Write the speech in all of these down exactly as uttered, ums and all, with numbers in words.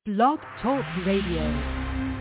Blog Talk Radio.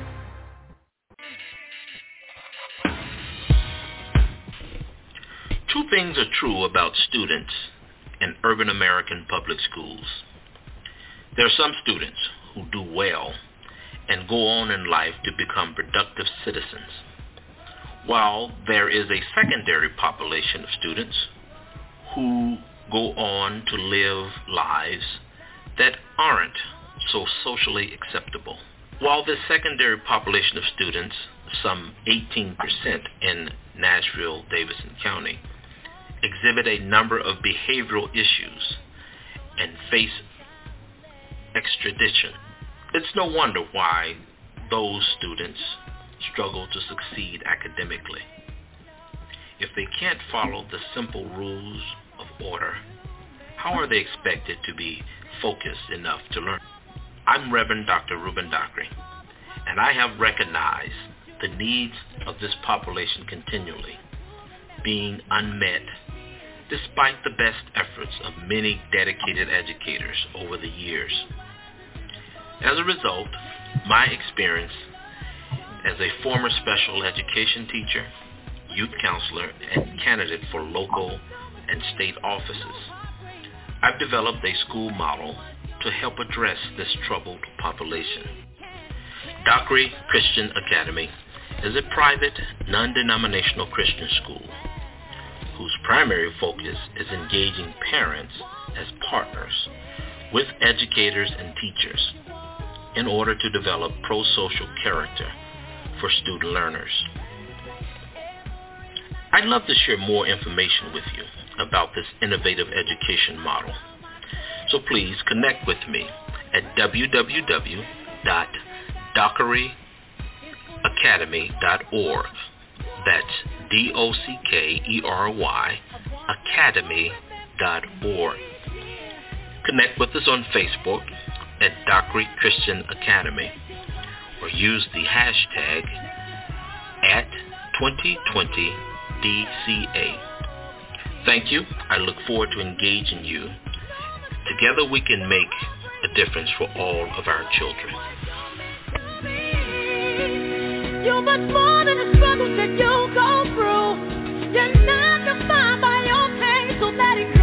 Two things are true about students in urban American public schools. There are some students who do well and go on in life to become productive citizens, while there is a secondary population of students who go on to live lives that aren't so socially acceptable. While this secondary population of students, some eighteen percent in Nashville, Davidson County, exhibit a number of behavioral issues and face extradition, it's no wonder why those students struggle to succeed academically. If they can't follow the simple rules of order, how are they expected to be focused enough to learn? I'm Reverend Doctor Ruben Dockery, and I have recognized the needs of this population continually being unmet despite the best efforts of many dedicated educators over the years. As a result, my experience as a former special education teacher, youth counselor, and candidate for local and state offices, I've developed a school model to help address this troubled population. Dockery Christian Academy is a private, non-denominational Christian school whose primary focus is engaging parents as partners with educators and teachers in order to develop pro-social character for student learners. I'd love to share more information with you about this innovative education model. So please connect with me at w w w dot dockery academy dot org. That's D O C K E R Y academy dot org. Connect with us on Facebook at Dockery Christian Academy or use the hashtag at twenty twenty D C A. Thank you. I look forward to engaging you. Together we can make a difference for all of our children. You're much more than the struggles that you go through. You're not defined by your pain, so let it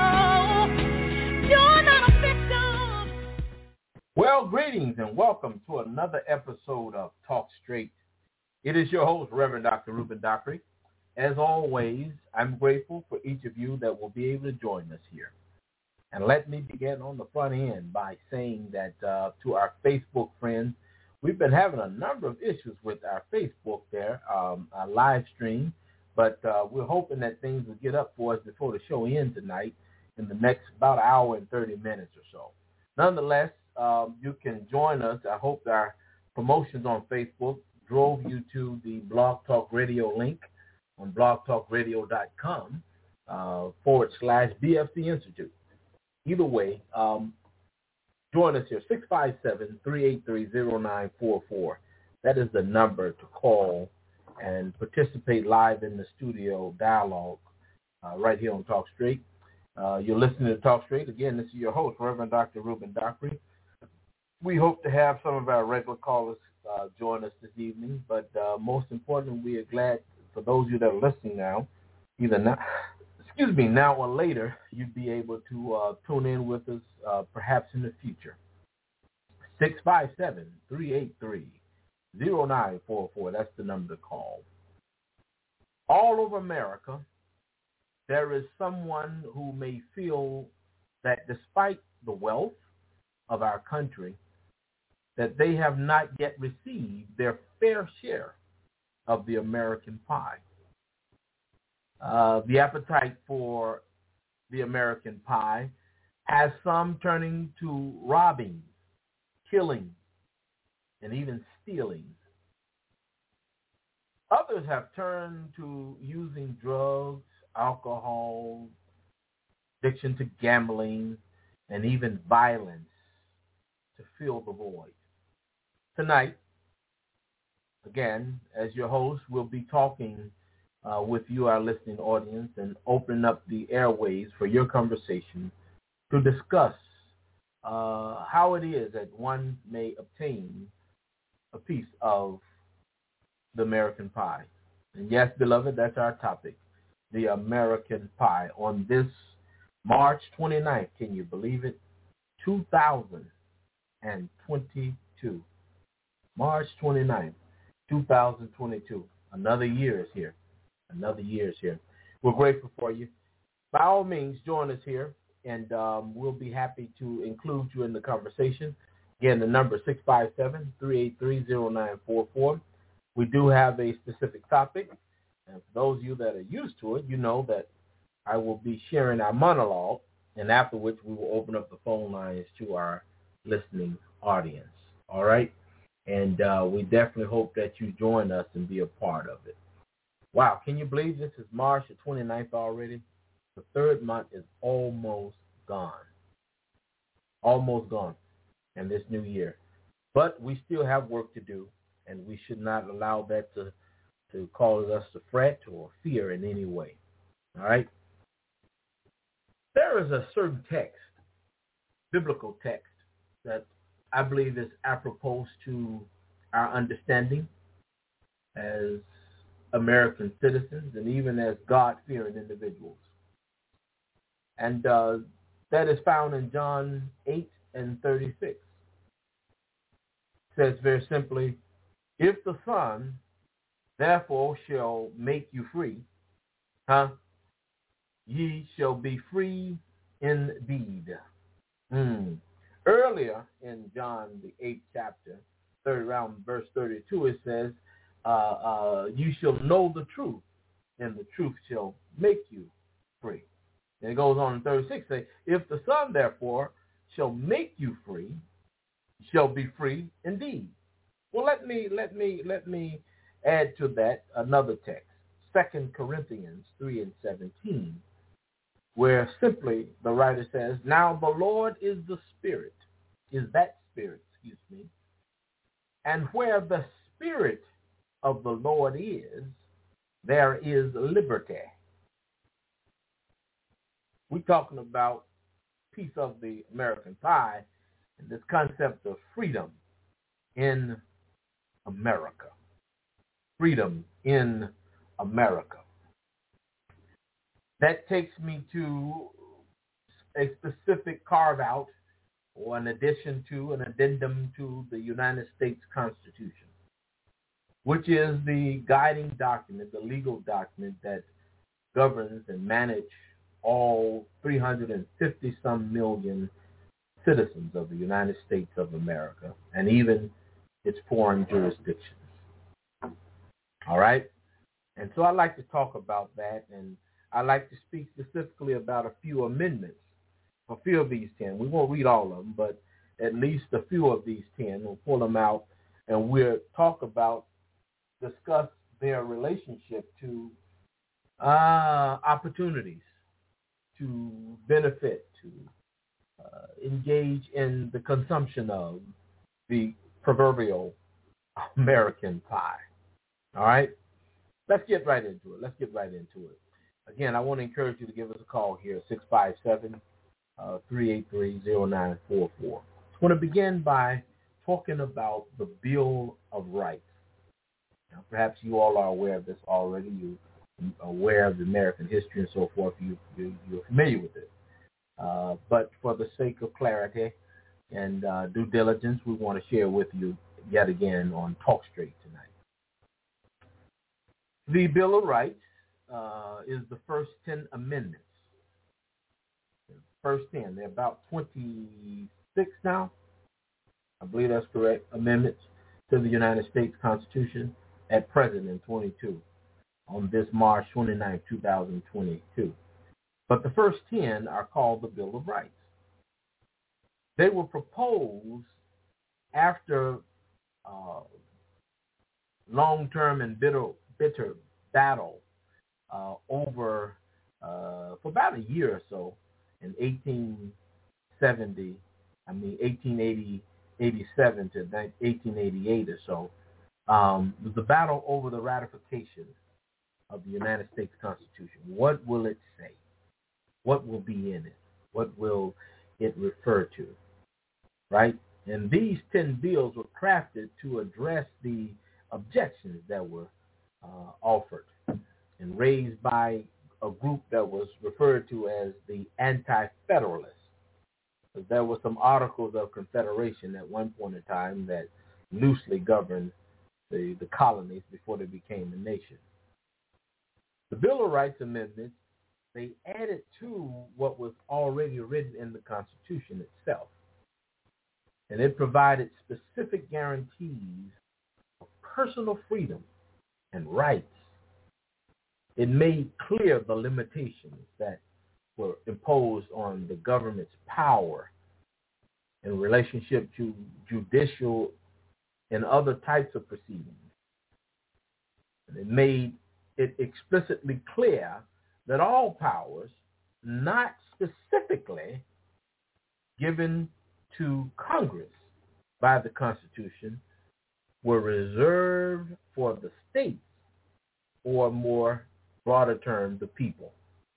go. You're not a victim. Well, greetings and welcome to another episode of Talk Straight. It is your host, Reverend Doctor Ruben Dockery. As always, I'm grateful for each of you that will be able to join us here. And let me begin on the front end by saying that uh, to our Facebook friends, we've been having a number of issues with our Facebook there, um, our live stream, but uh, we're hoping that things will get up for us before the show ends tonight in the next about an hour and thirty minutes or so. Nonetheless, um, you can join us. I hope our promotions on Facebook drove you to the Blog Talk Radio link on blog talk radio dot com uh, forward slash B F C Institute. Either way, um, join us here, six five seven, three eight three, zero nine four four. That is the number to call and participate live in the studio dialogue uh, right here on Talk Straight. Uh, you're listening to Talk Straight. Again, this is your host, Reverend Doctor Ruben Dockery. We hope to have some of our regular callers uh, join us this evening, but uh, most importantly, we are glad for those of you that are listening now, either now, excuse me, now or later, you'd be able to uh, tune in with us uh, perhaps in the future. six five seven, three eight three, zero nine four four. That's the number to call. All over America, there is someone who may feel that despite the wealth of our country, that they have not yet received their fair share of the American pie. Uh, the appetite for the American pie has some turning to robbing, killing, and even stealing. Others have turned to using drugs, alcohol, addiction to gambling, and even violence to fill the void. Tonight, again, as your host, we'll be talking uh, with you, our listening audience, and opening up the airways for your conversation to discuss uh, how it is that one may obtain a piece of the American pie. And yes, beloved, that's our topic, the American pie, on this March twenty-ninth. Can you believe it? two thousand twenty-two. March twenty-ninth, two thousand twenty-two. Another year is here. Another year is here. We're grateful for you. By all means, join us here, and um, we'll be happy to include you in the conversation. Again, the number is six five seven, three eight three, zero nine four four. We do have a specific topic, and for those of you that are used to it, you know that I will be sharing our monologue, and after which we will open up the phone lines to our listening audience. All right? And uh, we definitely hope that you join us and be a part of it. Wow, can you believe this is March the twenty-ninth already? The third month is almost gone. Almost gone in this new year. But we still have work to do, and we should not allow that to, to cause us to fret or fear in any way. All right? There is a certain text, biblical text, that I believe is apropos to our understanding as American citizens and even as God-fearing individuals. And uh, that is found in John eight and thirty-six. It says very simply, if the Son therefore shall make you free, huh, ye shall be free indeed. Mm. Earlier in John, the eighth chapter, third round, verse thirty-two, it says, uh, uh, you shall know the truth, and the truth shall make you free. And it goes on in thirty-six, say, if the Son, therefore, shall make you free, shall be free indeed. Well, let me let me let me add to that another text, Second Corinthians three and seventeen, where simply the writer says, now the Lord is the Spirit, is that Spirit, excuse me, and where the Spirit of the Lord is, there is liberty. We're talking about a piece of the American pie and this concept of freedom in America. Freedom in America. That takes me to a specific carve-out or an addition to, an addendum to the United States Constitution, which is the guiding document, the legal document that governs and manages all three hundred fifty some million citizens of the United States of America and even its foreign jurisdictions. All right? And so I'd like to talk about that, and I'd like to speak specifically about a few amendments, a few of these ten. We won't read all of them, but at least a few of these ten. We'll pull them out, and we'll talk about, discuss their relationship to uh, opportunities, to benefit, to uh, engage in the consumption of the proverbial American pie. All right? Let's get right into it. Let's get right into it. Again, I want to encourage you to give us a call here, six five seven, three eight three, zero nine four four. I want to begin by talking about the Bill of Rights. Now, perhaps you all are aware of this already. You're aware of the American history and so forth. You, you, you're familiar with it. Uh, but for the sake of clarity and uh, due diligence, we want to share with you yet again on Talk Straight tonight. The Bill of Rights uh, is the first ten amendments. The first ten. There are about twenty-six now. I believe that's correct. Amendments to the United States Constitution at present in twenty-two on this March twenty-ninth, two thousand twenty-two. But the first ten are called the Bill of Rights. They were proposed after uh, long-term and bitter, bitter battle uh, over, uh, for about a year or so, in eighteen seventy, I mean eighteen eighty, eighty-seven to eighteen eighty-eight or so, um, was the battle over the ratification of the United States Constitution. What will it say? What will be in it? What will it refer to? right? And these ten bills were crafted to address the objections that were uh, offered and raised by a group that was referred to as the Anti-Federalists. There were some articles of confederation at one point in time that loosely governed the, the colonies before they became a nation. The Bill of Rights amendments, they added to what was already written in the Constitution itself. And it provided specific guarantees of personal freedom and rights. It made clear the limitations that were imposed on the government's power in relationship to judicial and other types of proceedings. And it made it explicitly clear that all powers, not specifically given to Congress by the Constitution, were reserved for the states, or more broader term, the people.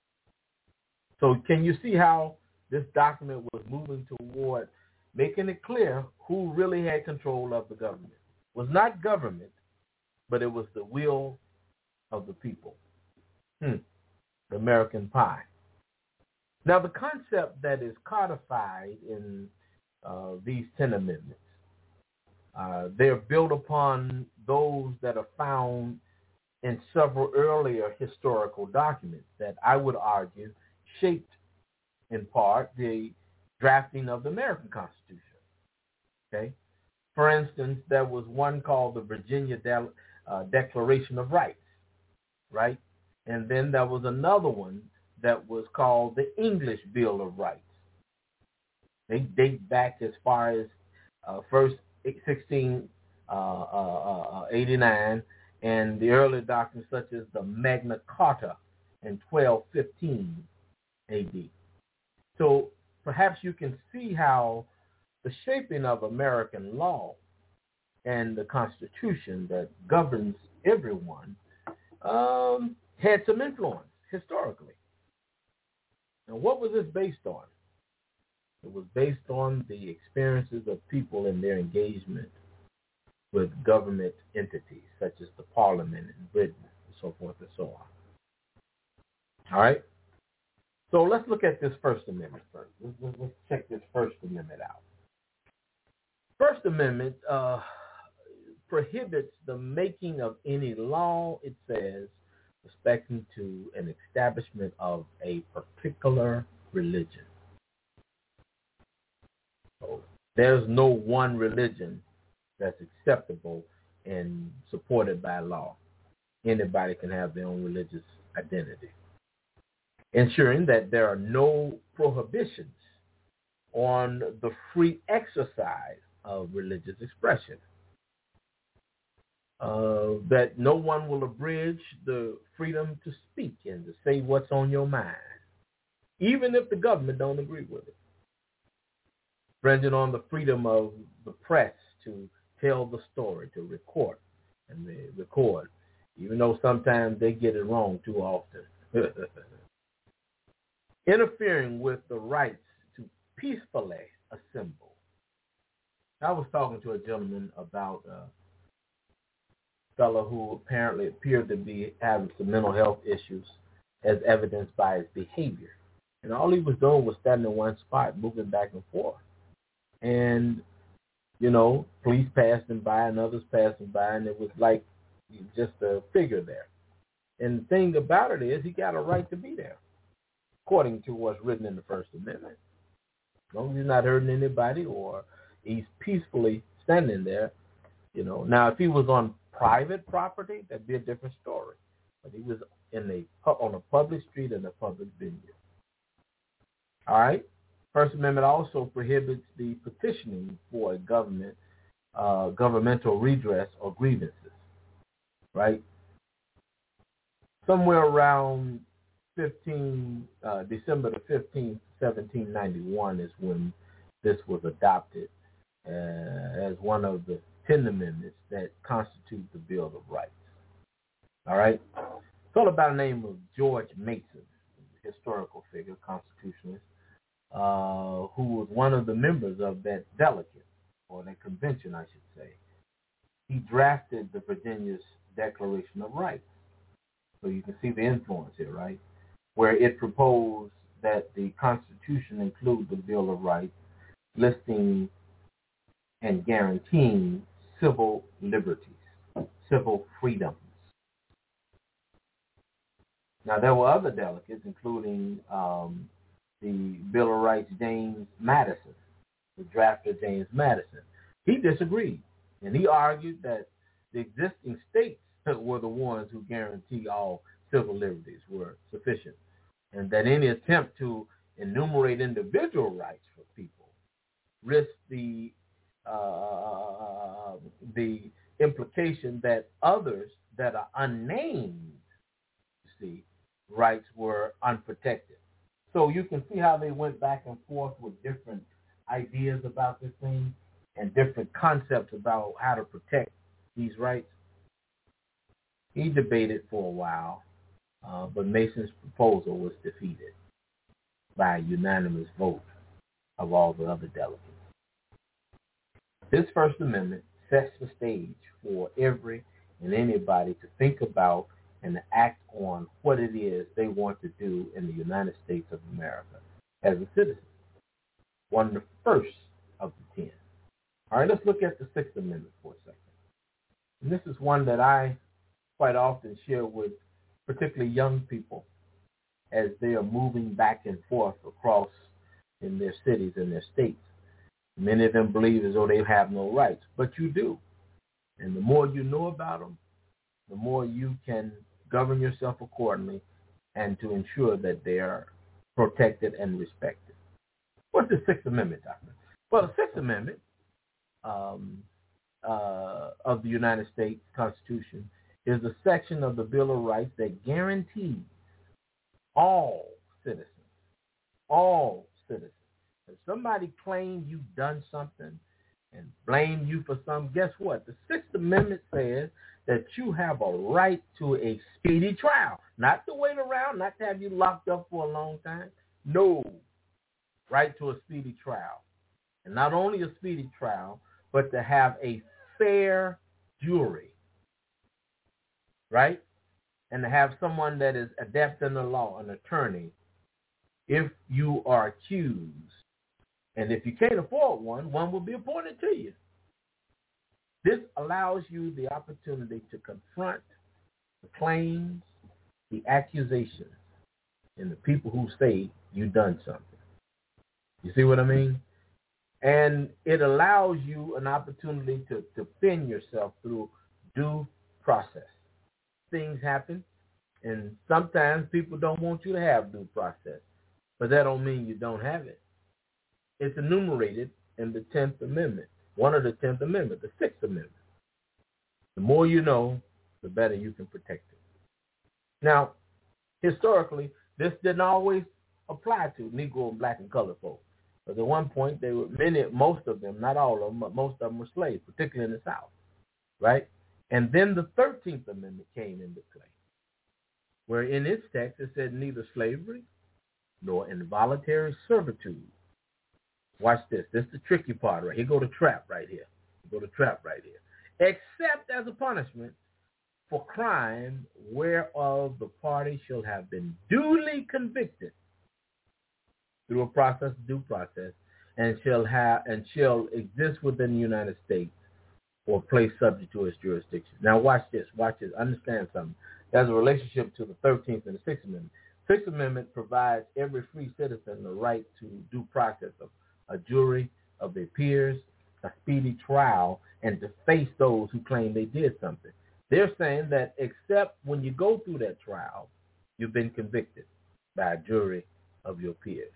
So can you see how this document was moving toward making it clear who really had control of the government? It was not government, but it was the will of the people. Hmm. The American pie. Now, the concept that is codified in uh, these ten amendments, uh, they're built upon those that are found in several earlier historical documents that I would argue shaped in part the drafting of the American Constitution. Okay, for instance, there was one called the Virginia De- uh, Declaration of Rights, right? And then there was another one that was called the English Bill of Rights. They date back as far as uh, first sixteen eighty-nine, and the early documents such as the Magna Carta in twelve fifteen A D. So perhaps you can see how the shaping of American law and the Constitution that governs everyone um, had some influence historically. Now, what was this based on? It was based on the experiences of people in their engagement with government entities, such as the Parliament in Britain, and so forth and so on. All right? So let's look at this First Amendment first. Let's, let's check this First Amendment out. First Amendment uh, prohibits the making of any law, it says, respecting to an establishment of a particular religion. So there's no one religion that's acceptable and supported by law. Anybody can have their own religious identity. Ensuring that there are no prohibitions on the free exercise of religious expression. Uh, that no one will abridge the freedom to speak and to say what's on your mind, even if the government don't agree with it. Infringing on the freedom of the press to tell the story, to record, and they record, even though sometimes they get it wrong too often. Interfering with the rights to peacefully assemble. I was talking to a gentleman about a fellow who apparently appeared to be having some mental health issues as evidenced by his behavior. And all he was doing was standing in one spot, moving back and forth. And, you know, police passed him by and others passed him by, and it was like just a figure there. And the thing about it is he got a right to be there, according to what's written in the First Amendment. As long as he's not hurting anybody or he's peacefully standing there, you know. Now, if he was on private property, that'd be a different story. But he was in a on a public street in a public venue. All right? First Amendment also prohibits the petitioning for a government, uh, governmental redress or grievances, right? Somewhere around fifteen uh, December the fifteenth, seventeen ninety-one is when this was adopted uh, as one of the ten amendments that constitute the Bill of Rights. All right? It's all about the name of George Mason, historical figure, constitutionalist, uh, who was one of the members of that delegate, or that convention, I should say, he drafted the Virginia's Declaration of Rights. So you can see the influence here, right? Where it proposed that the Constitution include the Bill of Rights, listing and guaranteeing civil liberties, civil freedoms. Now, there were other delegates, including um, the Bill of Rights, James Madison, the drafter James Madison. He disagreed, and he argued that the existing states were the ones who guarantee all civil liberties were sufficient, and that any attempt to enumerate individual rights for people risked the uh, the implication that others that are unnamed, you see, rights were unprotected. So you can see how they went back and forth with different ideas about this thing and different concepts about how to protect these rights. He debated for a while, uh, but Mason's proposal was defeated by a unanimous vote of all the other delegates. This First Amendment sets the stage for every and anybody to think about and to act on what it is they want to do in the United States of America as a citizen. One of the first of the ten. All right, let's look at the Sixth Amendment for a second. And this is one that I quite often share with particularly young people as they are moving back and forth across in their cities and their states. Many of them believe as though they have no rights, but you do. And the more you know about them, the more you can govern yourself accordingly and to ensure that they are protected and respected. What's the Sixth Amendment, Doctor? Well, the Sixth Amendment um, uh, of the United States Constitution is a section of the Bill of Rights that guarantees all citizens, all citizens. If somebody claims you've done something and blame you for something, guess what? The Sixth Amendment says that you have a right to a speedy trial. Not to wait around, not to have you locked up for a long time. No, right to a speedy trial. And not only a speedy trial, but to have a fair jury, right? And to have someone that is adept in the law, an attorney, if you are accused. And if you can't afford one, one will be appointed to you. This allows you the opportunity to confront the claims, the accusations, and the people who say you've done something. You see what I mean? And it allows you an opportunity to defend yourself through due process. Things happen, and sometimes people don't want you to have due process, but that don't mean you don't have it. It's enumerated in the tenth Amendment, one of the tenth Amendment, the Sixth Amendment. The more you know, the better you can protect it. Now, historically, this didn't always apply to Negro and black and colored folks. But at one point, they were many, most of them, not all of them, but most of them were slaves, particularly in the South, right? And then the thirteenth Amendment came into play, where in its text it said neither slavery nor involuntary servitude. Watch this. This is the tricky part right here. Go to trap right here. Go to trap right here. Except as a punishment for crime whereof the party shall have been duly convicted through a process, due process, and shall have and shall exist within the United States or place subject to its jurisdiction. Now watch this. Watch this. Understand something. There's a relationship to the thirteenth and the Sixth Amendment. Sixth Amendment provides every free citizen the right to due process of a jury of their peers, a speedy trial, and to face those who claim they did something. They're saying that except when you go through that trial, you've been convicted by a jury of your peers.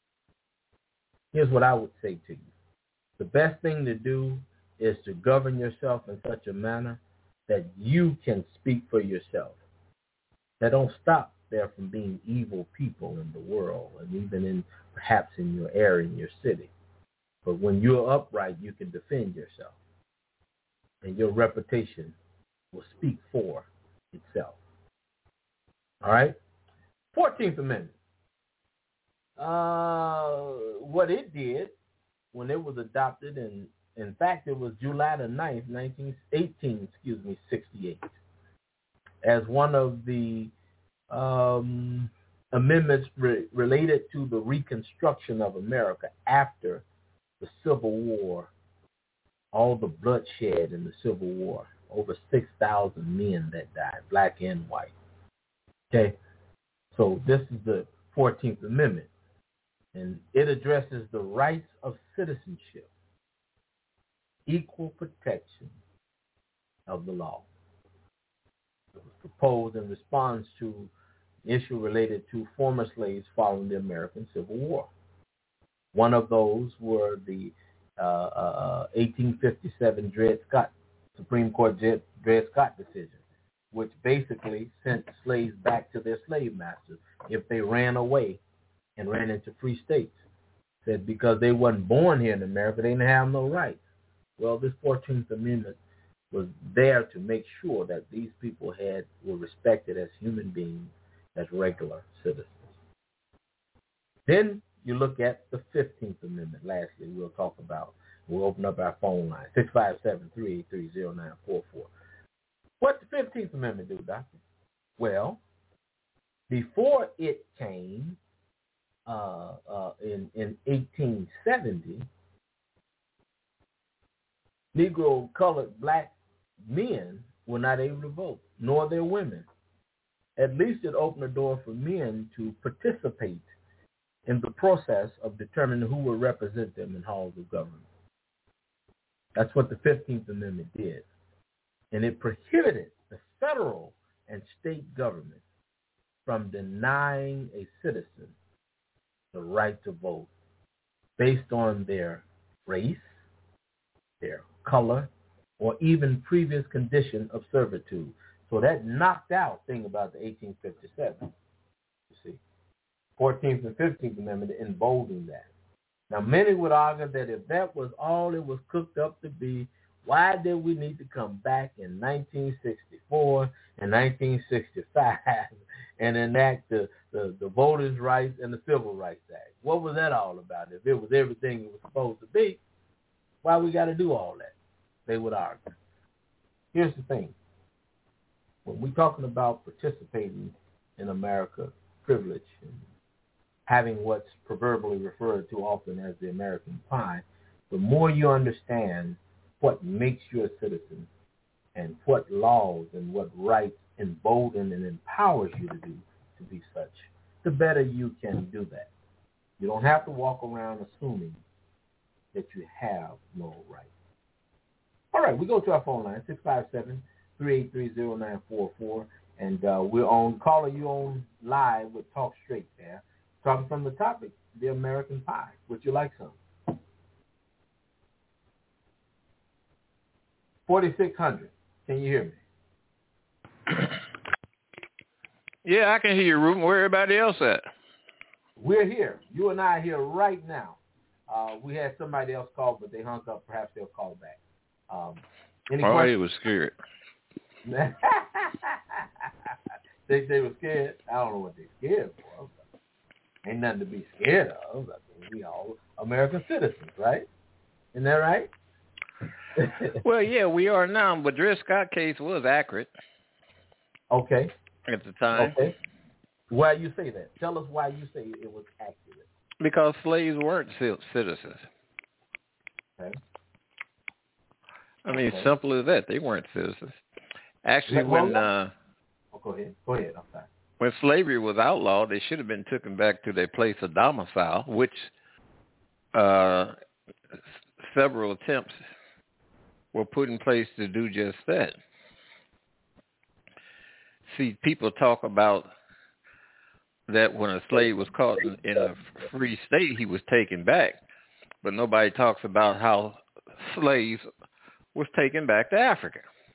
Here's what I would say to you. The best thing to do is to govern yourself in such a manner that you can speak for yourself. That don't stop there from being evil people in the world and even in perhaps in your area, in your city. But when you're upright, you can defend yourself. And your reputation will speak for itself. All right? fourteenth Amendment. uh, what it did when it was adopted, and in fact, it was July the ninth, nineteen eighteen, excuse me, sixty-eight, as one of the um, amendments re- related to the reconstruction of America after the Civil War, all the bloodshed in the Civil War, over six thousand men that died, black and white. Okay, so this is the fourteenth Amendment, and it addresses the rights of citizenship, equal protection of the law. It was proposed in response to an issue related to former slaves following the American Civil War. One of those were the uh, uh, eighteen fifty-seven Dred Scott, Supreme Court Dred, Dred Scott decision, which basically sent slaves back to their slave masters if they ran away and ran into free states. Said because they wasn't born here in America, they didn't have no rights. Well, this fourteenth Amendment was there to make sure that these people had were respected as human beings, as regular citizens. Then you look at the fifteenth Amendment. Lastly, we'll talk about, we'll open up our phone line, six five seven, three eight three, zero nine four four. What the fifteenth Amendment do, Doctor? Well, before it came uh, uh, in, in eighteen seventy, Negro, colored, black men were not able to vote, nor their women. At least it opened the door for men to participate in the process of determining who will represent them in halls of government. That's what the fifteenth Amendment did. And it prohibited the federal and state government from denying a citizen the right to vote based on their race, their color, or even previous condition of servitude. So that knocked out thing about the eighteen fifty-seven. You see, fourteenth and fifteenth Amendment emboldened that. Now, many would argue that if that was all it was cooked up to be, why did we need to come back in nineteen sixty-four and nineteen sixty-five and enact the, the, the Voters' Rights and the Civil Rights Act? What was that all about? If it was everything it was supposed to be, why we got to do all that? They would argue. Here's the thing. When we're talking about participating in America, privilege, and having what's proverbially referred to often as the American pie, the more you understand what makes you a citizen and what laws and what rights embolden and empowers you to do to be such, the better you can do that. You don't have to walk around assuming that you have no rights. All right, we go to our phone line, six five seven, three eight three, zero nine four four, and uh, we're on, caller, you on live with Talk Straight there, talking from the topic, the American pie. Would you like some? forty-six hundred, can you hear me? Yeah, I can hear you, Ruben. Where everybody else at? We're here. You and I are here right now. Uh, we had somebody else call, but they hung up. Perhaps they'll call back. Um, any oh, questions? he was scared. they they were scared. I don't know what they're scared for. Ain't nothing to be scared of. I mean, we all American citizens, right? Isn't that right? Well, yeah, we are now, but Dred Scott case was accurate. Okay. At the time. Okay. Why you say that? Tell us why you say it was accurate. Because slaves weren't citizens. Okay. I mean, okay. simple as that. They weren't citizens. Actually, well, when uh, oh, go ahead, go ahead. I'm sorry. When slavery was outlawed, they should have been taken back to their place of domicile, which uh, several attempts were put in place to do just that. See, people talk about that when a slave was caught in, in a free state, he was taken back. But nobody talks about how slaves was taken back to Africa.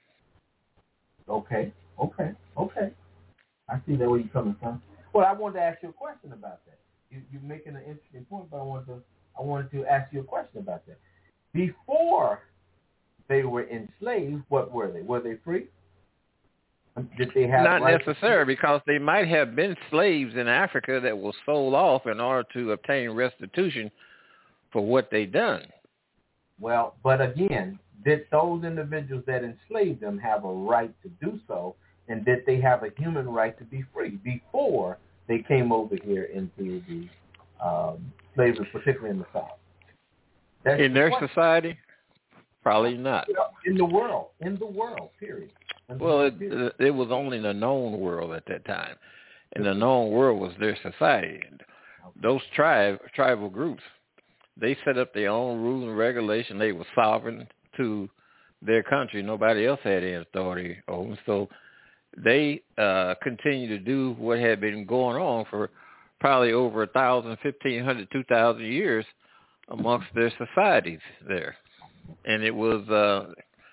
Okay, okay, okay. I see that where you're coming from. Well, I wanted to ask you a question about that. You, you're making an interesting point, but I wanted to I wanted to ask you a question about that. Before they were enslaved, what were they? Were they free? Did they have Not rights? necessarily, because they might have been slaves in Africa that were sold off in order to obtain restitution for what they done. Well, but again, did those individuals that enslaved them have a right to do so, and did they have a human right to be free before they came over here into the um, slavery, particularly in the South? That's in their the society? Probably not. In the world, in the world, period. In Well, world, it, period. it was only the known world at that time, and the known world was their society. Those tribe tribal groups, they set up their own rules and regulation. They were sovereign to their country. Nobody else had any authority over them. So they uh, continue to do what had been going on for probably over a thousand, fifteen hundred, two thousand years amongst their societies there. And it was uh,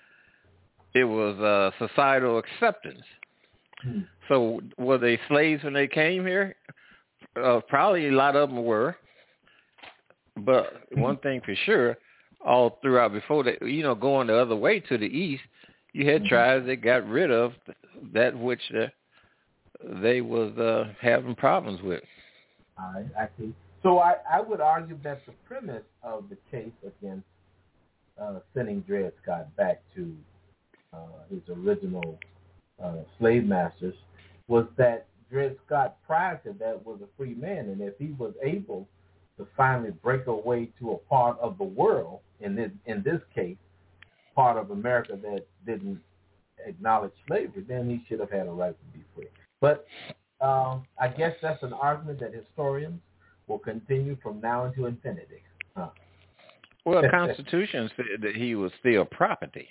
it was uh, societal acceptance. Hmm. So were they slaves when they came here? Uh, probably a lot of them were. But one thing for sure, all throughout before that, you know, going the other way to the east, you had mm-hmm. tribes that got rid of that which uh, they was uh, having problems with. I, I see. So I, I would argue that the premise of the case against uh, sending Dred Scott back to uh, his original uh, slave masters was that Dred Scott prior to that was a free man, and if he was able to finally break away to a part of the world, in this, in this case, part of America that didn't acknowledge slavery, then he should have had a right to be free. But um, I guess that's an argument that historians will continue from now into infinity. Huh. Well, the Constitution said that he was still property.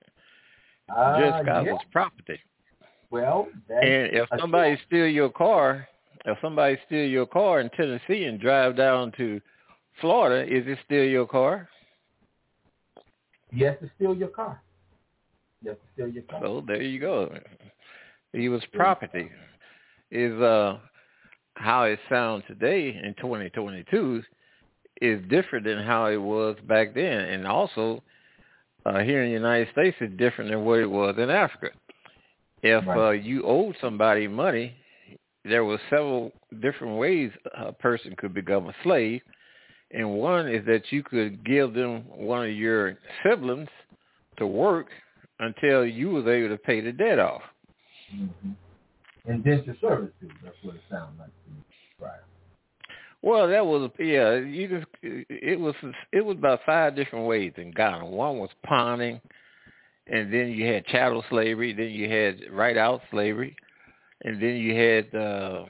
Uh, Dred Scott yeah. was property. Well, and if somebody steal your car, if somebody steal your car in Tennessee and drive down to Florida, is it still your car? Yes, it's still your car. Yes, it's still your car. So there you go. He was property. Is uh how it sounds today in twenty twenty-two is different than how it was back then, and also uh, here in the United States is different than what it was in Africa. If right. uh, you owed somebody money, there were several different ways a person could become a slave, and one is that you could give them one of your siblings to work until you was able to pay the debt off. Mm-hmm. Indentured servitude, that's what it sounds like to me, right? Well, that was yeah. You just it was it was about five different ways in Ghana. One was pawning, and then you had chattel slavery. Then you had right out slavery, and then you had uh,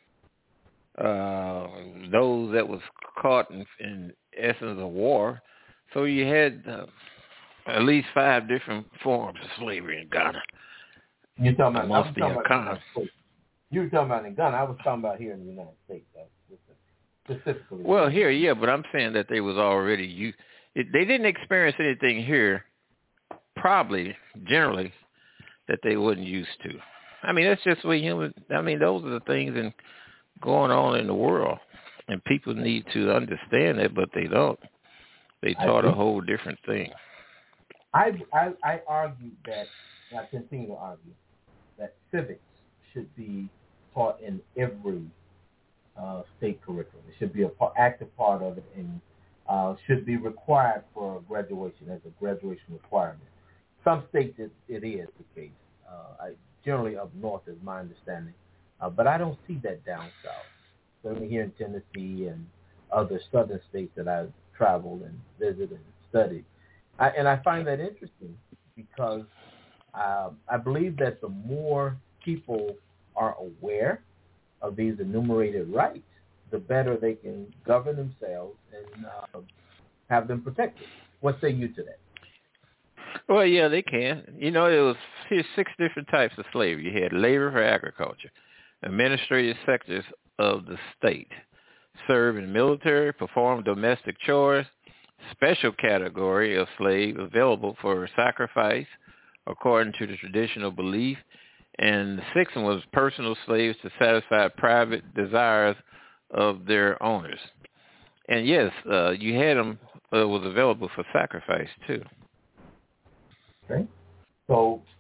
uh, those that was caught in, in essence of war. So you had uh, at least five different forms of slavery in Ghana. You're talking about, I was talking about United States. You were talking about in Ghana. I was talking about here in the United States, specifically. Well, here, yeah, but I'm saying that they was already you. They didn't experience anything here, probably generally, that they wasn't used to. I mean, that's just what human. I mean, those are the things in going on in the world, and people need to understand that, but they don't. They taught a whole different thing. I I, I argue that, and I continue to argue that civics should be taught in every uh, state curriculum. It should be an active part of it, and uh, should be required for graduation as a graduation requirement. Some states it, it is the case. Uh, I, generally up north is my understanding, uh, but I don't see that down south. Certainly here in Tennessee and other southern states that I've traveled and visited and studied. I, and I find that interesting because uh, I believe that the more people are aware of these enumerated rights, the better they can govern themselves and uh, have them protected. What say you to that? Well, yeah, they can. You know, it was here's six different types of slavery. You had labor for agriculture, administrative sectors of the state, serve in military, perform domestic chores, special category of slave available for sacrifice according to the traditional belief, and the sixth one was personal slaves to satisfy private desires of their owners. And yes, uh, you had them, uh, was available for sacrifice too. Okay. So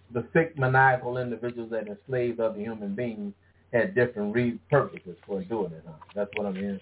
the sick, maniacal individuals that enslaved other human beings had different re- purposes for doing it. Huh? That's what I'm hearing.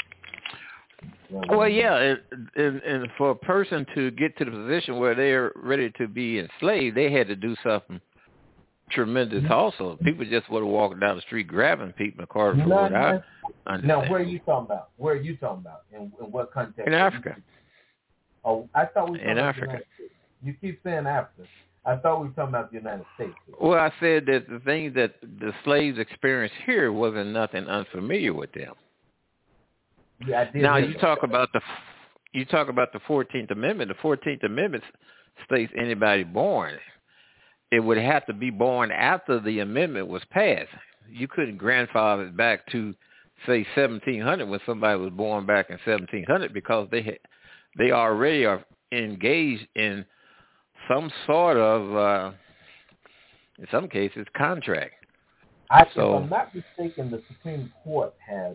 Well, yeah, and, and for a person to get to the position where they're ready to be enslaved, they had to do something tremendous also. People just would have walked down the street grabbing people, according to what I understand. Now, where are you talking about? Where are you talking about? In, in what context? In Africa. Oh, I thought we were talking in about Africa. the United States. You keep saying Africa. I thought we were talking about the United States. Well, I said that the thing that the slaves experienced here wasn't nothing unfamiliar with them. Yeah, I did. Now you talk about the you talk about the fourteenth Amendment. The fourteenth Amendment states anybody born. It would have to be born after the amendment was passed. You couldn't grandfather it back to, say, seventeen hundred when somebody was born back in seventeen hundred because they had, they already are engaged in some sort of, uh, in some cases, contract. I, so, if I'm not mistaken, the Supreme Court has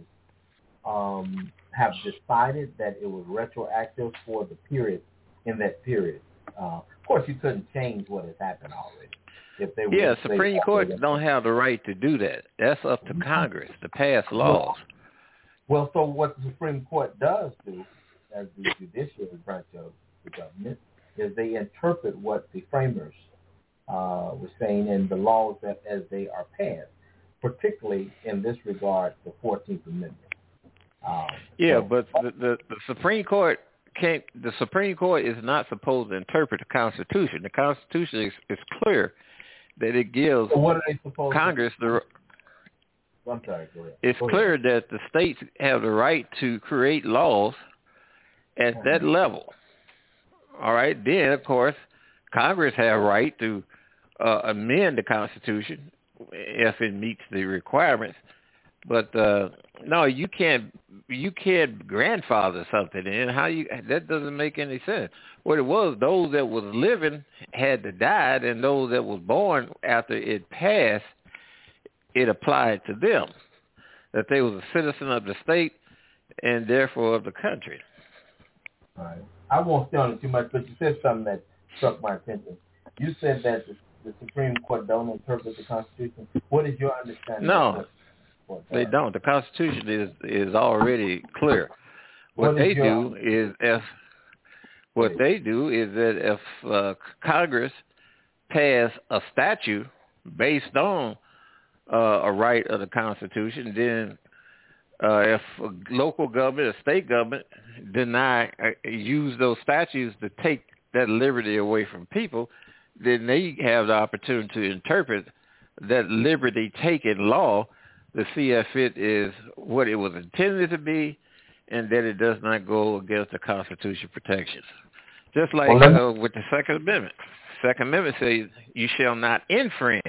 um, have decided that it was retroactive for the period in that period. Uh, of course, you couldn't change what has happened already. If they yeah, Supreme Court don't have the right to do that. That's up to Congress to pass laws. Well, so what the Supreme Court does do, as the judicial branch of the government, is they interpret what the framers uh, were saying in the laws that as they are passed, particularly in this regard, the fourteenth Amendment. Um, yeah, so, but the, the, the Supreme Court can't. The Supreme Court is not supposed to interpret the Constitution. The Constitution is, is clear that it gives so what are they supposed Congress to the. I'm sorry. Go ahead. It's go clear ahead. that the states have the right to create laws at mm-hmm. that level. All right. Then, of course, Congress have a right to uh, amend the Constitution if it meets the requirements. But uh, no, you can't. You can't grandfather something in. How you? That doesn't make any sense. What it was, those that was living had to die, and those that was born after it passed, it applied to them. That they was a citizen of the state and therefore of the country. All right. I won't stay on it too much, but you said something that struck my attention. You said that the, the Supreme Court don't interpret the Constitution. What is your understanding? No. They don't. The Constitution is, is already clear. What, what they your, do is if what they do is that if uh, Congress pass a statute based on uh, a right of the Constitution, then uh, if a local government or state government deny uh, use those statutes to take that liberty away from people, then they have the opportunity to interpret that liberty-taking law to see if it is what it was intended to be and that it does not go against the Constitution protections. Just like well, uh, with the Second Amendment. Second Amendment says you shall not infringe.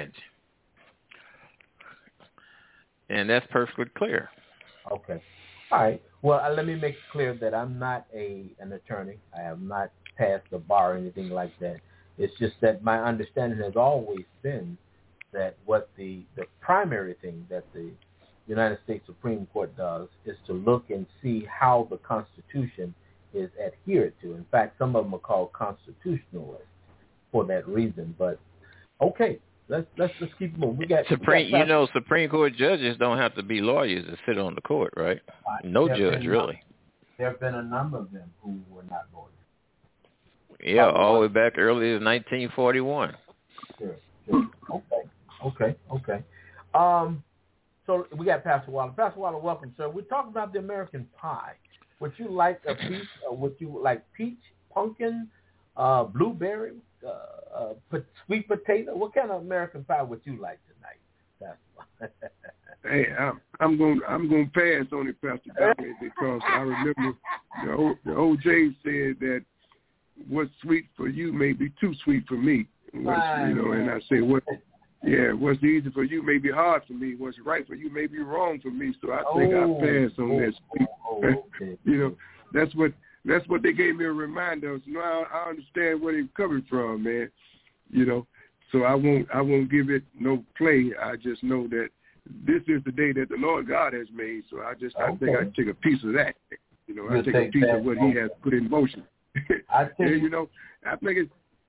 And that's perfectly clear. Okay. All right. Well, uh, let me make it clear that I'm not a an attorney. I have not passed the bar or anything like that. It's just that my understanding has always been that what the, the primary thing that the United States Supreme Court does is to look and see how the Constitution is adhered to. In fact, some of them are called constitutionalists for that reason. But okay, let's let's just keep moving. We got Supreme. We got you know, Supreme Court judges don't have to be lawyers to sit on the court, right? No judge, really. There have been a number of them who were not lawyers. Yeah, all the way back early in nineteen forty-one. Sure, sure. Okay. Okay, okay. Um, so we got Pastor Waller. Pastor Waller, welcome, sir. We're talking about the American pie. Would you like a piece, or would you like peach, pumpkin, uh, blueberry, uh, uh, sweet potato? What kind of American pie would you like tonight, Pastor? Hey, I'm, I'm going. I'm going to pass on it, Pastor Doctor, because I remember the old, the O J said that what's sweet for you may be too sweet for me. What's, you know, and I say what. Yeah, what's easy for you may be hard for me. What's right for you may be wrong for me. So I think oh, I passed on oh, that. Oh, okay. You know, that's what that's what they gave me a reminder of. So now I, I understand where they're coming from, man. You know, so I won't I won't give it no play. I just know that this is the day that the Lord God has made. So I just I okay. think I take a piece of that. You know, You'll I take, take a piece of what He has put in motion. I think and, you know, I think it's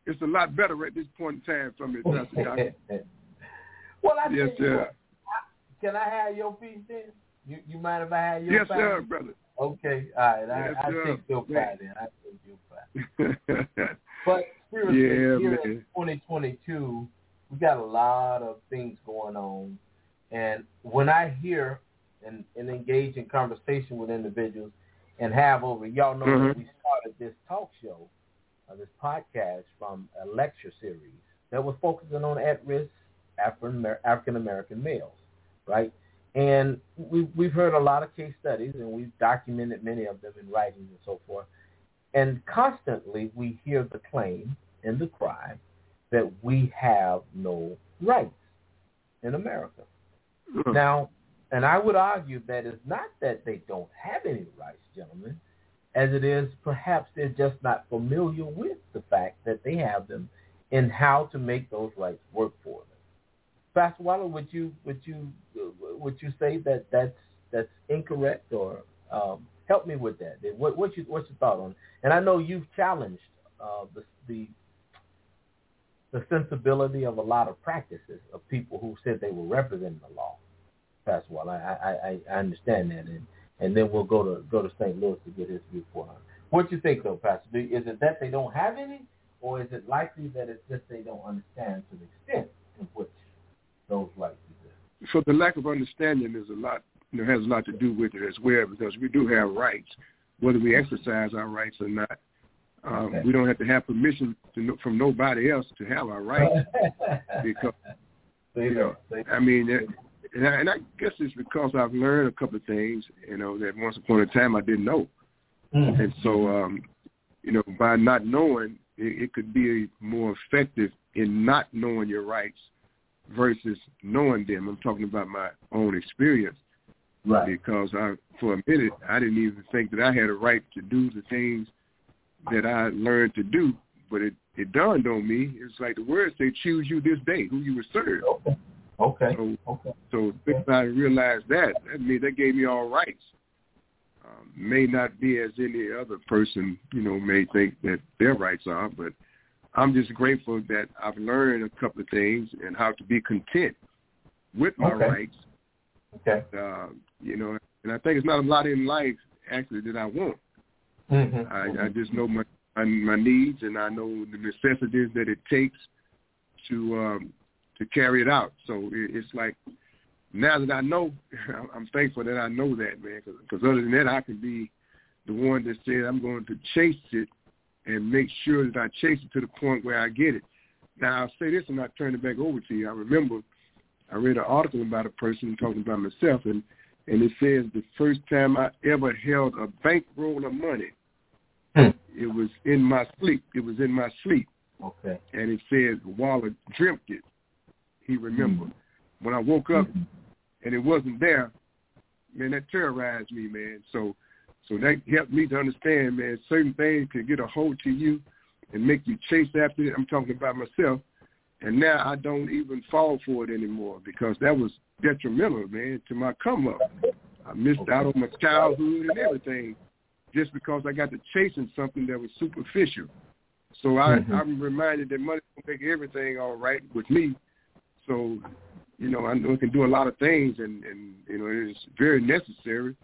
it's a lot better at this point in time for me, Pastor Doctor. Well, I yes, think, sir. Can I have your piece then? You you mind if I have your Yes, pie? sir, brother. Okay, all right. Yes, I, I sir. take your pie then. I take your pie. But but seriously, yeah, here man. in twenty twenty-two, we got a lot of things going on. And when I hear and, and engage in conversation with individuals and have over, y'all know mm-hmm. that we started this talk show, uh, this podcast from a lecture series that was focusing on at-risk African-American males, right? And we, we've heard a lot of case studies, and we've documented many of them in writings and so forth. And constantly we hear the claim and the cry that we have no rights in America. Mm-hmm. Now, and I would argue that it's not that they don't have any rights, gentlemen, as it is perhaps they're just not familiar with the fact that they have them and how to make those rights work for them. Pastor Waller, would you would you would you say that that's that's incorrect, or um, help me with that? What what's your what's your thought on it? And I know you've challenged uh, the, the the sensibility of a lot of practices of people who said they were representing the law. Pastor Waller, I, I, I understand that, and, and then we'll go to go to Saint Louis to get his viewpoint on it. What do you think, though, Pastor? Is it that they don't have any, or is it likely that it's just they don't understand to the extent in which those rights exist? So the lack of understanding is a lot, you know, has a lot to do with it as well, because we do have rights, whether we exercise our rights or not. Um, okay. We don't have to have permission to, from nobody else to have our rights, because you know, I mean, and I, and I guess it's because I've learned a couple of things, you know, that once upon a time I didn't know, mm-hmm. and so um, you know, by not knowing, it, it could be more effective in not knowing your rights versus knowing them. I'm talking about my own experience. Right. Because I, for a minute, I didn't even think that I had a right to do the things that I learned to do. But it, it dawned on me, it's like the words say, choose you this day, who you will serve. Okay. Okay. So, okay. so since I realized that, that means that gave me all rights. Um, may not be as any other person, you know, may think that their rights are, but I'm just grateful that I've learned a couple of things and how to be content with my okay. rights. Okay. Uh, you know, and I think it's not a lot in life actually that I want. Mm-hmm. I, I just know my, my my needs, and I know the necessities that it takes to um, to carry it out. So it, it's like now that I know, I'm thankful that I know that, man. Because other than that, I can be the one that said I'm going to chase it and make sure that I chase it to the point where I get it. Now, I'll say this and I'll turn it back over to you. I remember I read an article about a person talking about myself, and, and it says the first time I ever held a bankroll of money, hmm. it was in my sleep. It was in my sleep. Okay. And it says Waller dreamt it. He remembered. Mm-hmm. When I woke up mm-hmm. and it wasn't there, man, that terrorized me, man. So So that helped me to understand, man, certain things can get a hold to you and make you chase after it. I'm talking about myself. And now I don't even fall for it anymore because that was detrimental, man, to my come up. I missed out on my childhood and everything just because I got to chasing something that was superficial. So I, mm-hmm. I'm reminded that money will make everything all right with me. So, you know, I know it can do a lot of things, and, and you know, it's very necessary.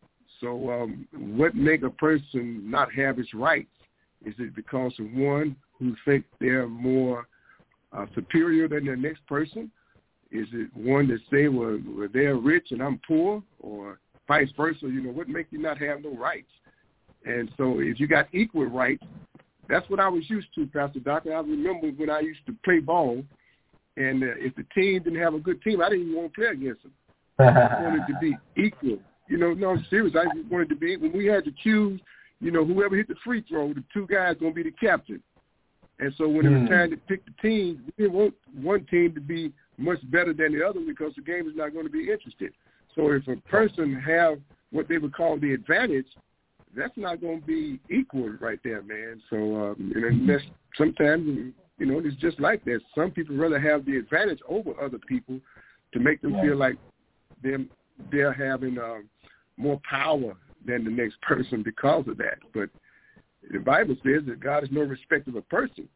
So um, what make a person not have his rights? Is it because of one who think they're more uh, superior than the next person? Is it one that say, well, well, they're rich and I'm poor, or vice versa? You know, what make you not have no rights? And so if you got equal rights, that's what I was used to, Pastor Doctor. I remember when I used to play ball, and uh, if the team didn't have a good team, I didn't even want to play against them. I wanted to be equal. You know, no, I'm serious. I just wanted to be, when we had to choose, you know, whoever hit the free throw, the two guys going to be the captain. And so when mm. it was time to pick the team, we didn't want one team to be much better than the other because the game is not going to be interested. So if a person have what they would call the advantage, that's not going to be equal right there, man. So, um, you know, that's, sometimes, you know, it's just like that. Some people rather have the advantage over other people to make them yeah. feel like them they're having uh, more power than the next person because of that. But the Bible says that God is no respecter of a person.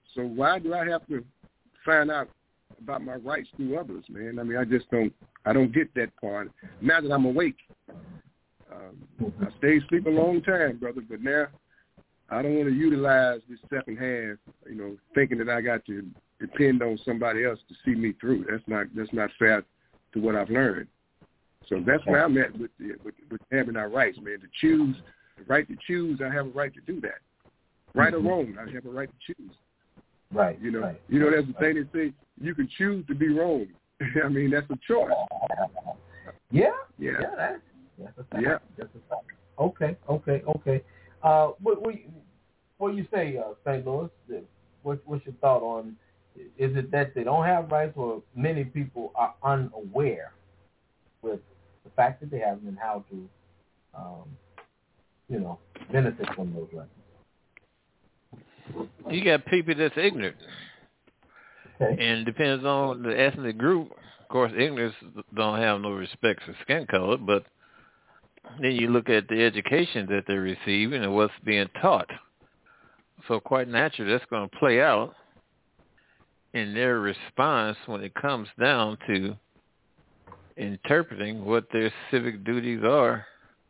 So why do I have to find out about my rights through others, man? I mean, I just don't, I don't get that part. Now that I'm awake, um, I stayed asleep a long time, brother, but now I don't want to utilize this second half, you know, thinking that I got to depend on somebody else to see me through. That's not, that's not fair to what I've learned. So that's where I'm at with, the, with with having our rights, man. To choose, the right to choose, I have a right to do that. Right mm-hmm. or wrong, I have a right to choose. Right. You know, right. you know, that's the thing they say. You can choose to be wrong. I mean, that's a choice. Yeah. Yeah. Yeah. That's, that's a fact. Yeah. That's a fact. Okay. Okay. Okay. Uh, what what, what you say, uh, Saint Louis? What, what's your thought on? Is it that they don't have rights, or many people are unaware with the fact that they have them and how to, um, you know, benefit from those rights? You got people that's ignorant. Okay. And it depends on the ethnic group. Of course, ignorance don't have no respect for skin color, but then you look at the education that they're receiving and what's being taught. So quite naturally, that's going to play out in their response when it comes down to interpreting what their civic duties are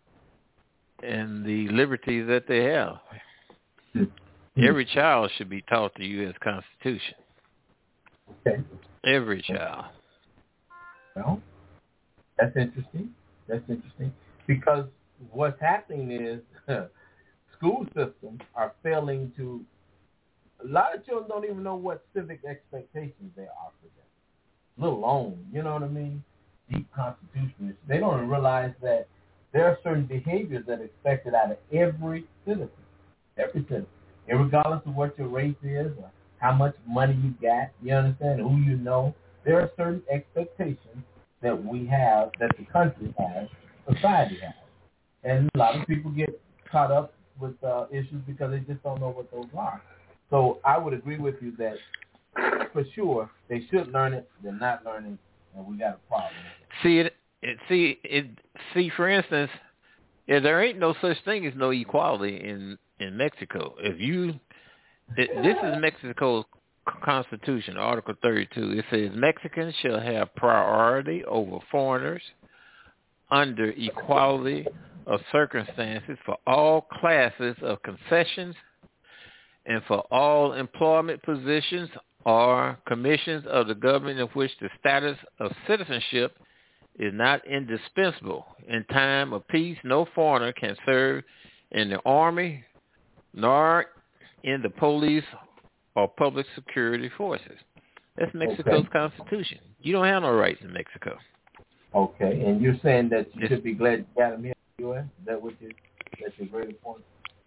and the liberties that they have. Mm-hmm. Every child should be taught the U S Constitution. Okay. Every child. Well, that's interesting. That's interesting. Because what's happening is school systems are failing to, a lot of children don't even know what civic expectations there are for them, let alone, you know what I mean, deep constitutionalists. They don't even realize that there are certain behaviors that are expected out of every citizen, every citizen, regardless of what your race is or how much money you got, you understand, who you know. There are certain expectations that we have, that the country has, society has. And a lot of people get caught up with uh, issues because they just don't know what those are. So I would agree with you that, for sure, they should learn it. They're not learning, and we got a problem. See, it, it, see, it, see. For instance, if there ain't no such thing as no equality in, in Mexico. If you, it, this is Mexico's Constitution, Article thirty-two. It says Mexicans shall have priority over foreigners under equality of circumstances for all classes of concessions and for all employment positions or commissions of the government in which the status of citizenship is not indispensable. In time of peace, no foreigner can serve in the army nor in the police or public security forces. That's Mexico's okay. Constitution. You don't have no rights in Mexico. Okay, and you're saying that you It's, should be glad you got him here in the U S? Is that what you, that's your greatest point?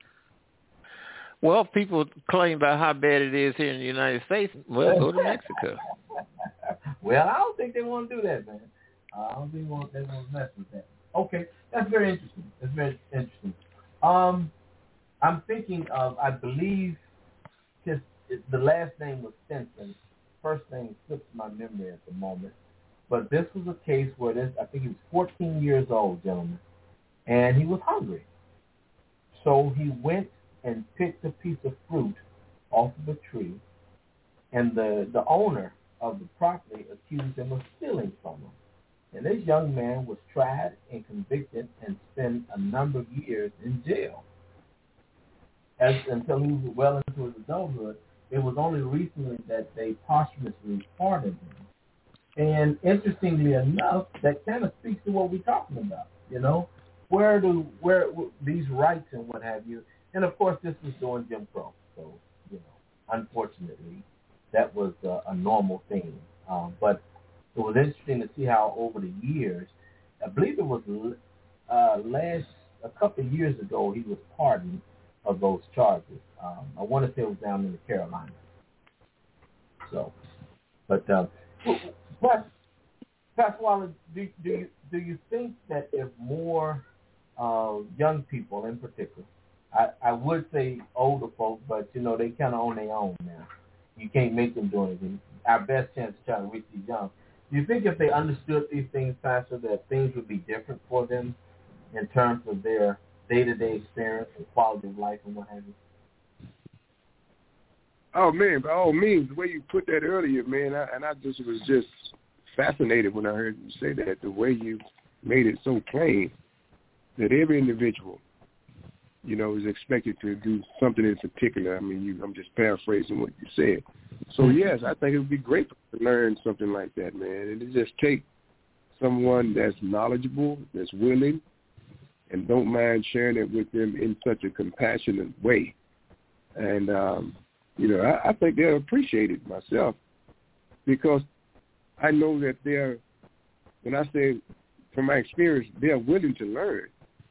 Well, people claim about how bad it is here in the United States. Well, go to Mexico. Well, I don't think they want to do that, man. Uh, I don't think they want, they want to mess with that. Okay, that's very interesting. That's very interesting. Um, I'm thinking of, I believe, his, the last name was Stinson. First name slips my memory at the moment. But this was a case where this, I think he was fourteen years old, gentlemen, and he was hungry. So he went and picked a piece of fruit off of a tree, and the, the owner of the property accused him of stealing from him. And this young man was tried and convicted and spent a number of years in jail as, until he was well into his adulthood. It was only recently that they posthumously pardoned him. And interestingly enough, that kind of speaks to what we're talking about, you know, where do where these rights and what have you. And of course, this was during Jim Crow, so you know, unfortunately, that was uh, a normal thing. Um, but it was interesting to see how over the years, I believe it was uh, last a couple of years ago, he was pardoned of those charges. Um, I want to say it was down in the Carolinas. So, but. Uh, But, Pastor Wallace, do, do you do you think that if more uh, young people, in particular, I, I would say older folk, but you know they kind of on their own now. You can't make them do anything. Our best chance to try to reach these young. Do you think if they understood these things, Pastor, that things would be different for them in terms of their day-to-day experience and quality of life and what have you? Oh, man, by all means, the way you put that earlier, man, I, and I just was just fascinated when I heard you say that, the way you made it so plain that every individual, you know, is expected to do something in particular. I mean, you, I'm just paraphrasing what you said. So, yes, I think it would be great to learn something like that, man, and to just take someone that's knowledgeable, that's willing, and don't mind sharing it with them in such a compassionate way. And, um, you know, I, I think they'll appreciate it myself because I know that they're, when I say from my experience, they're willing to learn.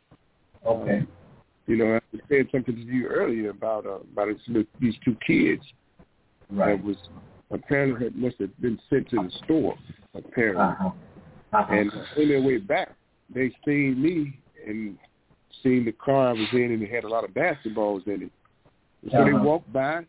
Okay. Um, you know, I said something to you earlier about uh, about this, these two kids. Right. That was apparently must have been sent to the store, apparently. Uh-huh. Uh-huh. And on their way back, they seen me and seen the car I was in, and it had a lot of basketballs in it. And so uh-huh. they walked by,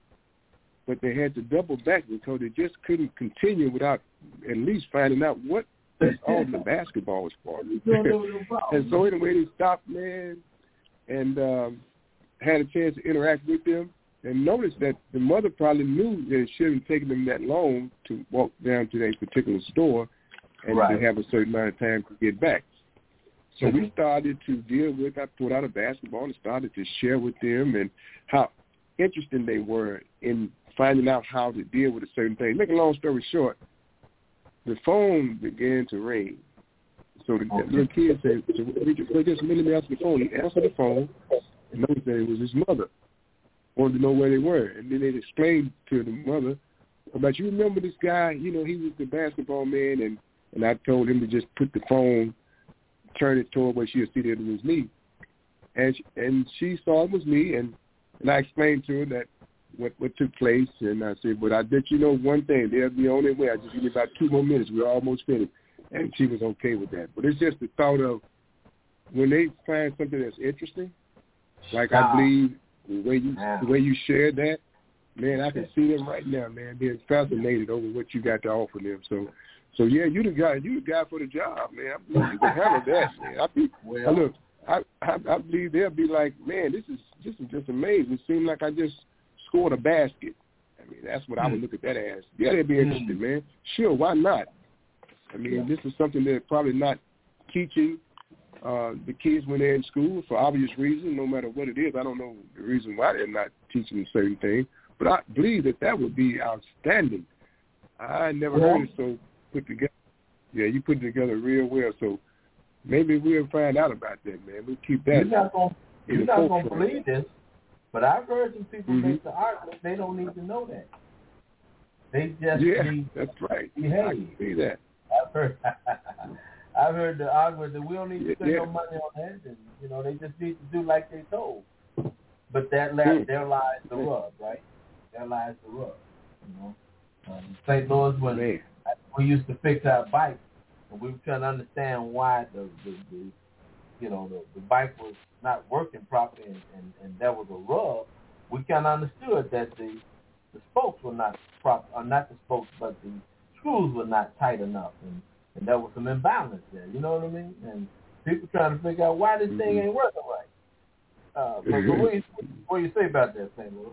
but they had to double back because they just couldn't continue without at least finding out what all the basketball was for. And so anyway, they stopped, man, and um, had a chance to interact with them and noticed that the mother probably knew that it shouldn't have taken them that long to walk down to that particular store and right. to have a certain amount of time to get back. So mm-hmm. we started to deal with, I pulled out a basketball and started to share with them and how interested they were in finding out how to deal with a certain thing. Make a long story short, the phone began to ring. So the okay. little kid said, so we just, we just immediately answered the phone. He answered the phone and noticed that it was his mother. Wanted to know where they were. And then they explained to the mother about, you remember this guy, you know, he was the basketball man, and, and I told him to just put the phone, turn it toward where she'll see that it was me. And she, and she saw it was me, and, and I explained to her that what, what took place, and I said, but I bet you know one thing, they'll be on their way. I just give you about two more minutes. We're almost finished. And she was okay with that. But it's just the thought of when they find something that's interesting, like wow. I believe the way you wow. the way you shared that, man, I can see them right now, man, being fascinated over what you got to offer them. So, so yeah, you the guy, you the guy for the job, man. I believe you can handle that, man. I be, well, look, I, I I believe they'll be like, man, this is this is just amazing. It seemed like I just scored a basket. I mean, that's what mm. I would look at that as. Yeah, they'd be interested, mm. man. Sure, why not? I mean, yeah. this is something they're probably not teaching uh, the kids when they're in school for obvious reasons, no matter what it is. I don't know the reason why they're not teaching certain things, but I believe that that would be outstanding. I never yeah. heard it so put together. Yeah, you put it together real well, so maybe we'll find out about that, man. We'll keep that. You're not going you're not going to believe this, but I've heard some people mm-hmm. make the argument they don't need to know that. They just yeah, need that's right. behave. I can see that. I've heard, I've heard the argument that we don't need to spend yeah. no money on that, and you know they just need to do like they told. But that la- there lies the rub, right? There lies the rub. You know, um, Saint Louis when Man. we used to fix our bike, and we were trying to understand why the, the, the you know the, the bike was not working properly, and, and, and there was a rub. We kind of understood that the the spokes were not proper, or not the spokes, but the screws were not tight enough, and, and there was some imbalance there. You know what I mean? And people trying to figure out why this mm-hmm. thing ain't working right. Uh, but, but what, do you, what do you say about that, Saint Louis?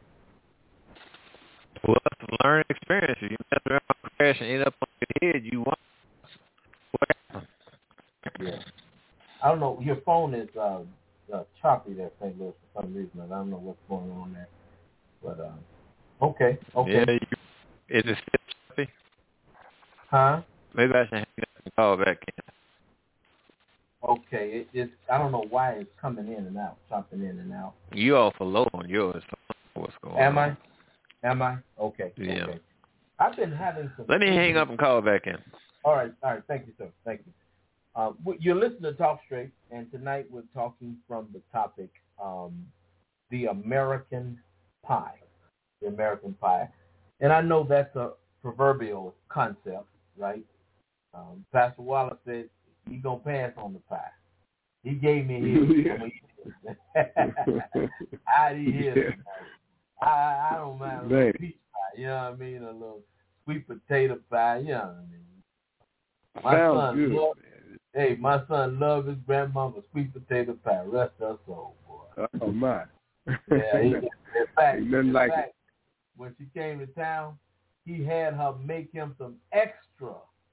Well, it's a learning experience. If you mess around, crash, and end up on your head, you want what happened? Yeah. I don't know. Your phone is uh, uh, choppy there, Saint Louis, for some reason. I don't know what's going on there. But, uh, okay, okay. Yeah, you, is it still choppy? Huh? Maybe I should hang up and call back in. Okay, it, it's, I don't know why it's coming in and out, chopping in and out. You awful low on yours. What's going Am on? I? Am I? Okay. Yeah. Okay. I've been having some... Let me hang up and call back in. All right, all right. Thank you, sir. Thank you. Uh, you're listening to Talk Straight, and tonight we're talking from the topic, um, the American pie. The American pie. And I know that's a proverbial concept, right? Um, Pastor Wallace said he's going to pass on the pie. He gave me his. I did his. Yeah. I, I don't mind a little Man. peach pie, you know what I mean? A little sweet potato pie, you know what I mean? My Sounds son good. Loved, hey, my son loved his grandmama's sweet potato pie. Rest her soul, boy. Oh, my. Yeah, he, in fact, Ain't nothing in like fact, it. when she came to town, he had her make him some extra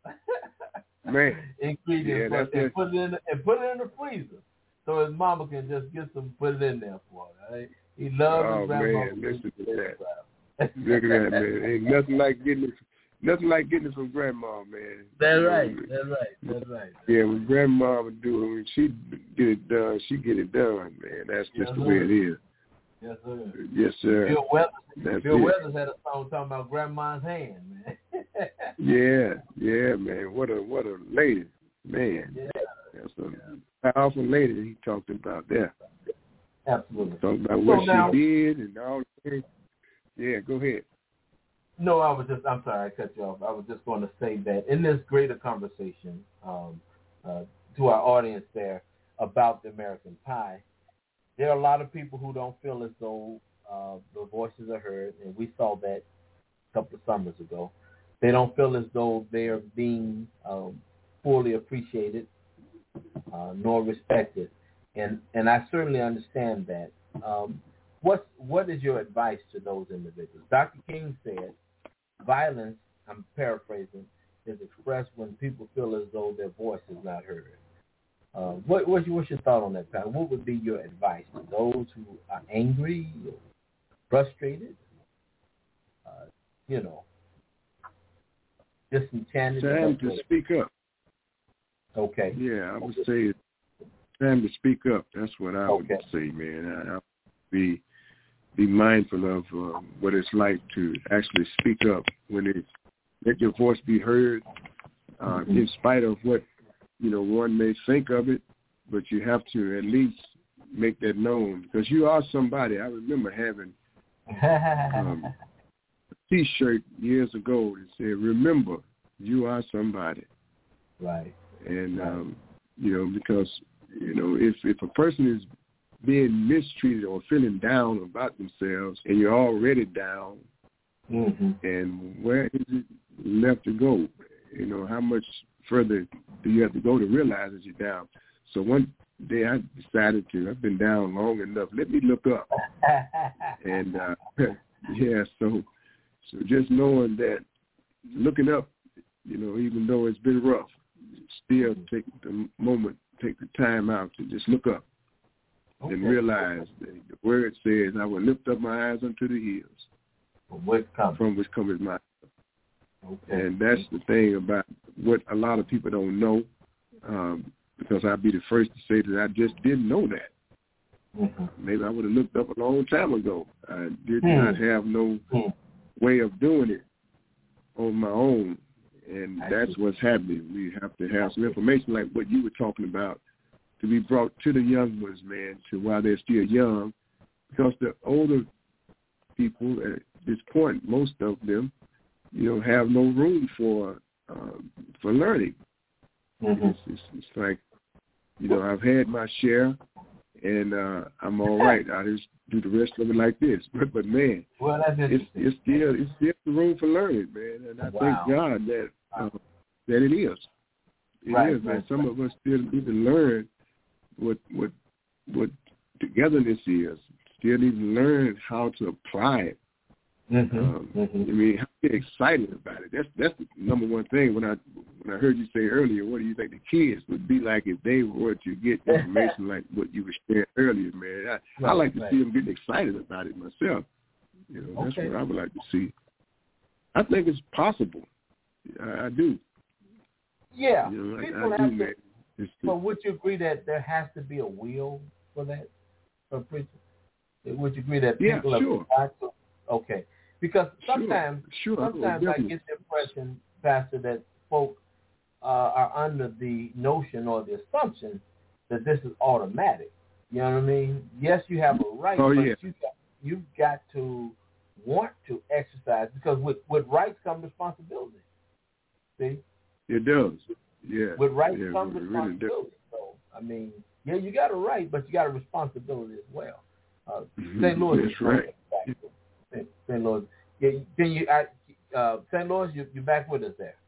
Man. ingredients Yeah, for, and put it in the, and put it in the freezer so his mama can just get some, put it in there for her. Right? He loves oh, his grandma. Man, listen to that. Look at that, man. Ain't nothing like getting it. Nothing like getting it from grandma, man. That's you right. know, That's right. That's right. Yeah, when grandma would do it, when she get it done, she get it done, man. That's just Yes, the way sir. it is. Yes, sir. Yes, sir. Bill Weathers, That's Bill it. Weathers had a song talking about grandma's hand, man. Yeah, yeah, man. What a what a lady, man. Yeah. That's a powerful lady he talked about there. Absolutely. Talking about So what now, she did and all the things. Yeah, go ahead. No, I was just, I'm sorry, I cut you off. I was just going to say that in this greater conversation um, uh, to our audience there about the American Pie, there are a lot of people who don't feel as though uh, the voices are heard, and we saw that a couple of summers ago. They don't feel as though they are being um, fully appreciated uh, nor respected, and and I certainly understand that. Um, what what is your advice to those individuals? Doctor King said, violence, I'm paraphrasing, is expressed when people feel as though their voice is not heard. Uh, what, what's, your, what's your thought on that, Pat? What would be your advice to those who are angry or frustrated, uh, you know, disenchanted? Time to speak up. Okay. Yeah, I would say it's time to speak up. That's what I Okay. would say, man. I, I would be be mindful of uh, what it's like to actually speak up when it let your voice be heard, uh, mm-hmm. in spite of what you know one may think of it, but you have to at least make that known because you are somebody. I remember having um, a T-shirt years ago that said, "Remember, you are somebody." Right. And right. Um, you know because you know if if a person is being mistreated or feeling down about themselves and you're already down, mm-hmm. and where is it left to go? You know, how much further do you have to go to realize that you're down? So one day I decided to, I've been down long enough, let me look up. and uh, yeah, so so just knowing that looking up, you know, even though it's been rough, still take the moment, take the time out to just look up. Okay. And realize that the word says, I will lift up my eyes unto the hills, from which cometh, from which cometh my help. Okay. And that's the thing about what a lot of people don't know, um, because I'd be the first to say that I just didn't know that. Mm-hmm. Maybe I would have looked up a long time ago. I did mm-hmm. not have no mm-hmm. way of doing it on my own, and I that's see. What's happening. We have to have some information like what you were talking about to be brought to the young ones, man, to while they're still young, because the older people at this point, most of them, you know, have no room for um, for learning. Mm-hmm. It's, it's, it's like, you know, I've had my share, and uh, I'm all right. I just do the rest of it like this. But, but man, well, that's it's, it's still it's still room for learning, man. And I wow. thank God that uh, that it is. It right, is, man. Right, Some right. of us still need to learn what what what togetherness is. Still need to learn how to apply it. Mm-hmm. Um, mm-hmm. I mean, get excited about it. That's that's the number one thing. When I when I heard you say earlier, what do you think the kids would be like if they were to get information like what you were sharing earlier, man? I, right, I like to right. see them getting excited about it myself. You know, that's okay. what I would like to see. I think it's possible. I, I do. Yeah, you know, people I, I have do, to. man. It's But the, would you agree that there has to be a will for that, for preaching? Would you agree that yeah, people sure. have to? Okay. Because sometimes, sure, sure, sometimes I get the impression, Pastor, that folk uh, are under the notion or the assumption that this is automatic. You know what I mean? Yes, you have a right, oh, but yeah. you got, you've got to want to exercise, because with, with rights come responsibility. See? It does. Yeah. With rights yeah, comes it responsibility. Really so, I mean, yeah, you got a right, but you got a responsibility as well. Uh, Saint Louis That's is right. Saint Louis. Yeah, can you, I, uh, Saint Louis, you, you're back with us there.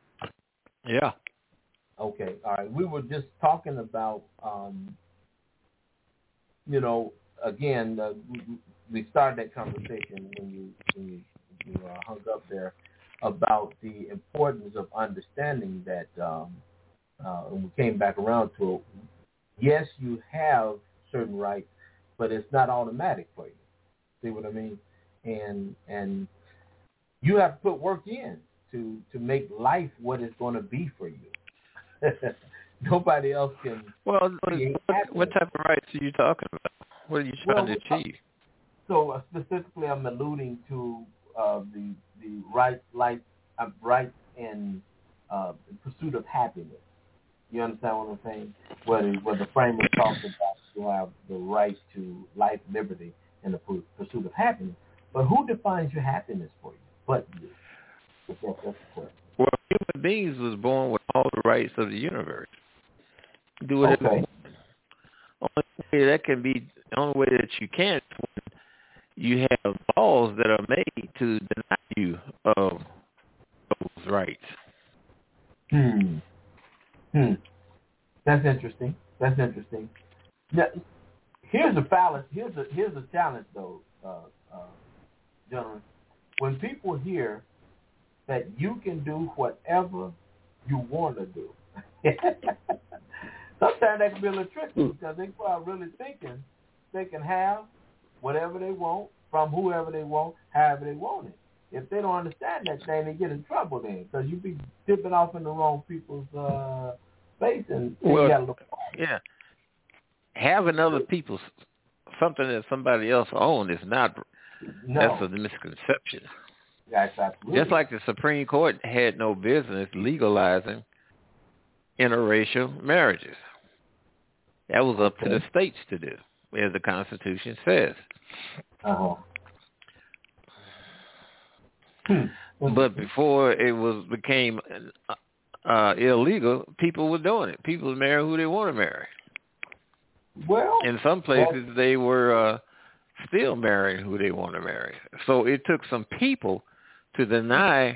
Yeah. Okay, all right. We were just talking about, um, you know, again, uh, we, we started that conversation when you when you you uh, hung up there about the importance of understanding that, um, uh, and we came back around to it. Yes, you have certain rights, but it's not automatic for you. See what I mean? And and you have to put work in to, to make life what it's going to be for you. Nobody else can. Well, what, what type of rights are you talking about? What are you trying well, to achieve? So uh, specifically, I'm alluding to uh, the the right life, uh, right in uh, pursuit of happiness. You understand what I'm saying? Where the, where the framework talks about you have the right to life, liberty, and the pursuit of happiness. But who defines your happiness for you? But you. That's, that's the question. Well, human beings was born with all the rights of the universe. Do whatever okay. you want. Only way that can be, the only way that you can't, you have laws that are made to deny you of those rights. Hmm. Hmm. That's interesting. That's interesting. Now, here's a fallacy. Here's a here's a challenge, though, uh, uh, gentlemen. When people hear that you can do whatever you want to do, sometimes that can be a little tricky because they go out really thinking they can have whatever they want from whoever they want, however they want it. If they don't understand that thing, they get in trouble then because you be dipping off in the wrong people's uh, face and, and well, you gotta look yeah. Having other people's something that somebody else owns is not. No. That's a misconception. That's absolutely. Just like the Supreme Court had no business legalizing interracial marriages. That was up okay. to the states to do, as the Constitution says. Uh-huh. Hmm. But before it was became uh, illegal, people were doing it. People would marry who they want to marry. Well, in some places well, they were uh, still marrying who they want to marry. So it took some people to deny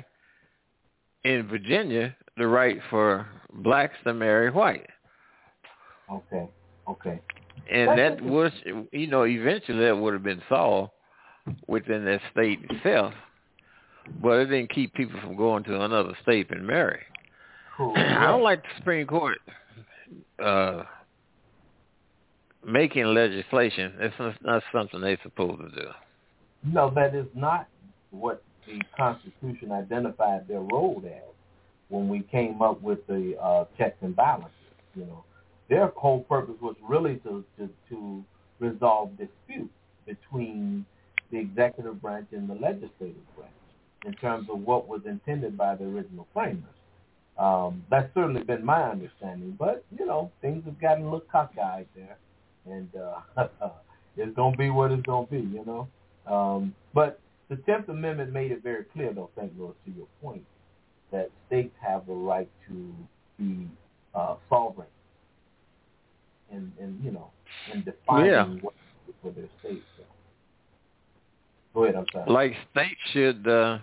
in Virginia the right for blacks to marry white. Okay. Okay. And that was, you know, eventually that would have been solved within that state itself. But it didn't keep people from going to another state and marry. Cool. I don't like the Supreme Court uh, making legislation. It's not something they're supposed to do. No, that is not what the Constitution identified their role as when we came up with the uh, checks and balances. You know, their whole purpose was really to, to, to resolve disputes between the executive branch and the legislative branch in terms of what was intended by the original framers. Um, that's certainly been my understanding, but, you know, things have gotten a little cockeyed there, and uh, it's going to be what it's going to be, you know. Um, but the tenth Amendment made it very clear, though, Saint Louis, to your point, that states have the right to be uh, sovereign and, and, you know, and defining yeah. what for their states. So. Go ahead, I'm sorry. Like states should uh,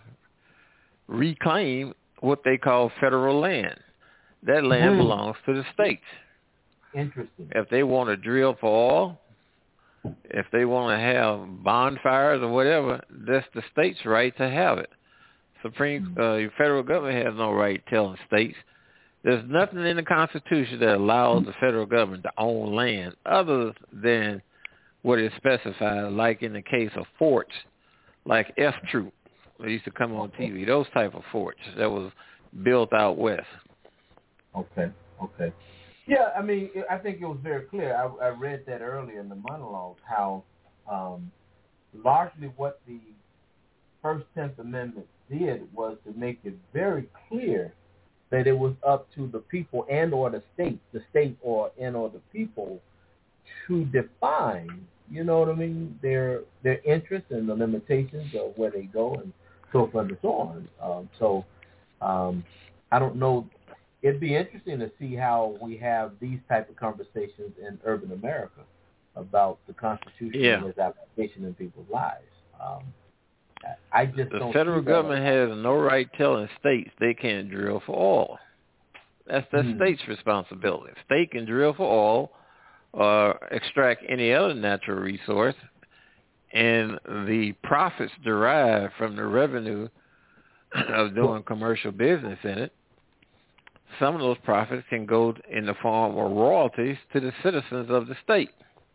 reclaim what they call federal land. That land mm. belongs to the states. Interesting. If they want to drill for oil, if they want to have bonfires or whatever, that's the state's right to have it. Supreme uh, federal government has no right telling states. There's nothing in the Constitution that allows the federal government to own land other than what is specified, like in the case of forts, like F Troop. They used to come on T V, those type of forts that was built out west. Okay, okay. Yeah, I mean, I think it was very clear. I, I read that earlier in the monologue, how um, largely what the first tenth Amendment did was to make it very clear that it was up to the people and or the state, the state or and or the people to define, you know what I mean, their their interests and the limitations of where they go and so forth and so on. Um, so um, I don't know. It'd be interesting to see how we have these type of conversations in urban America about the Constitution yeah. and its application in people's lives. Um, I just the don't federal see government has no right telling states they can't drill for oil. That's the mm. state's responsibility. State can drill for oil or extract any other natural resource, and the profits derived from the revenue of doing commercial business in it, some of those profits can go in the form of royalties to the citizens of the state,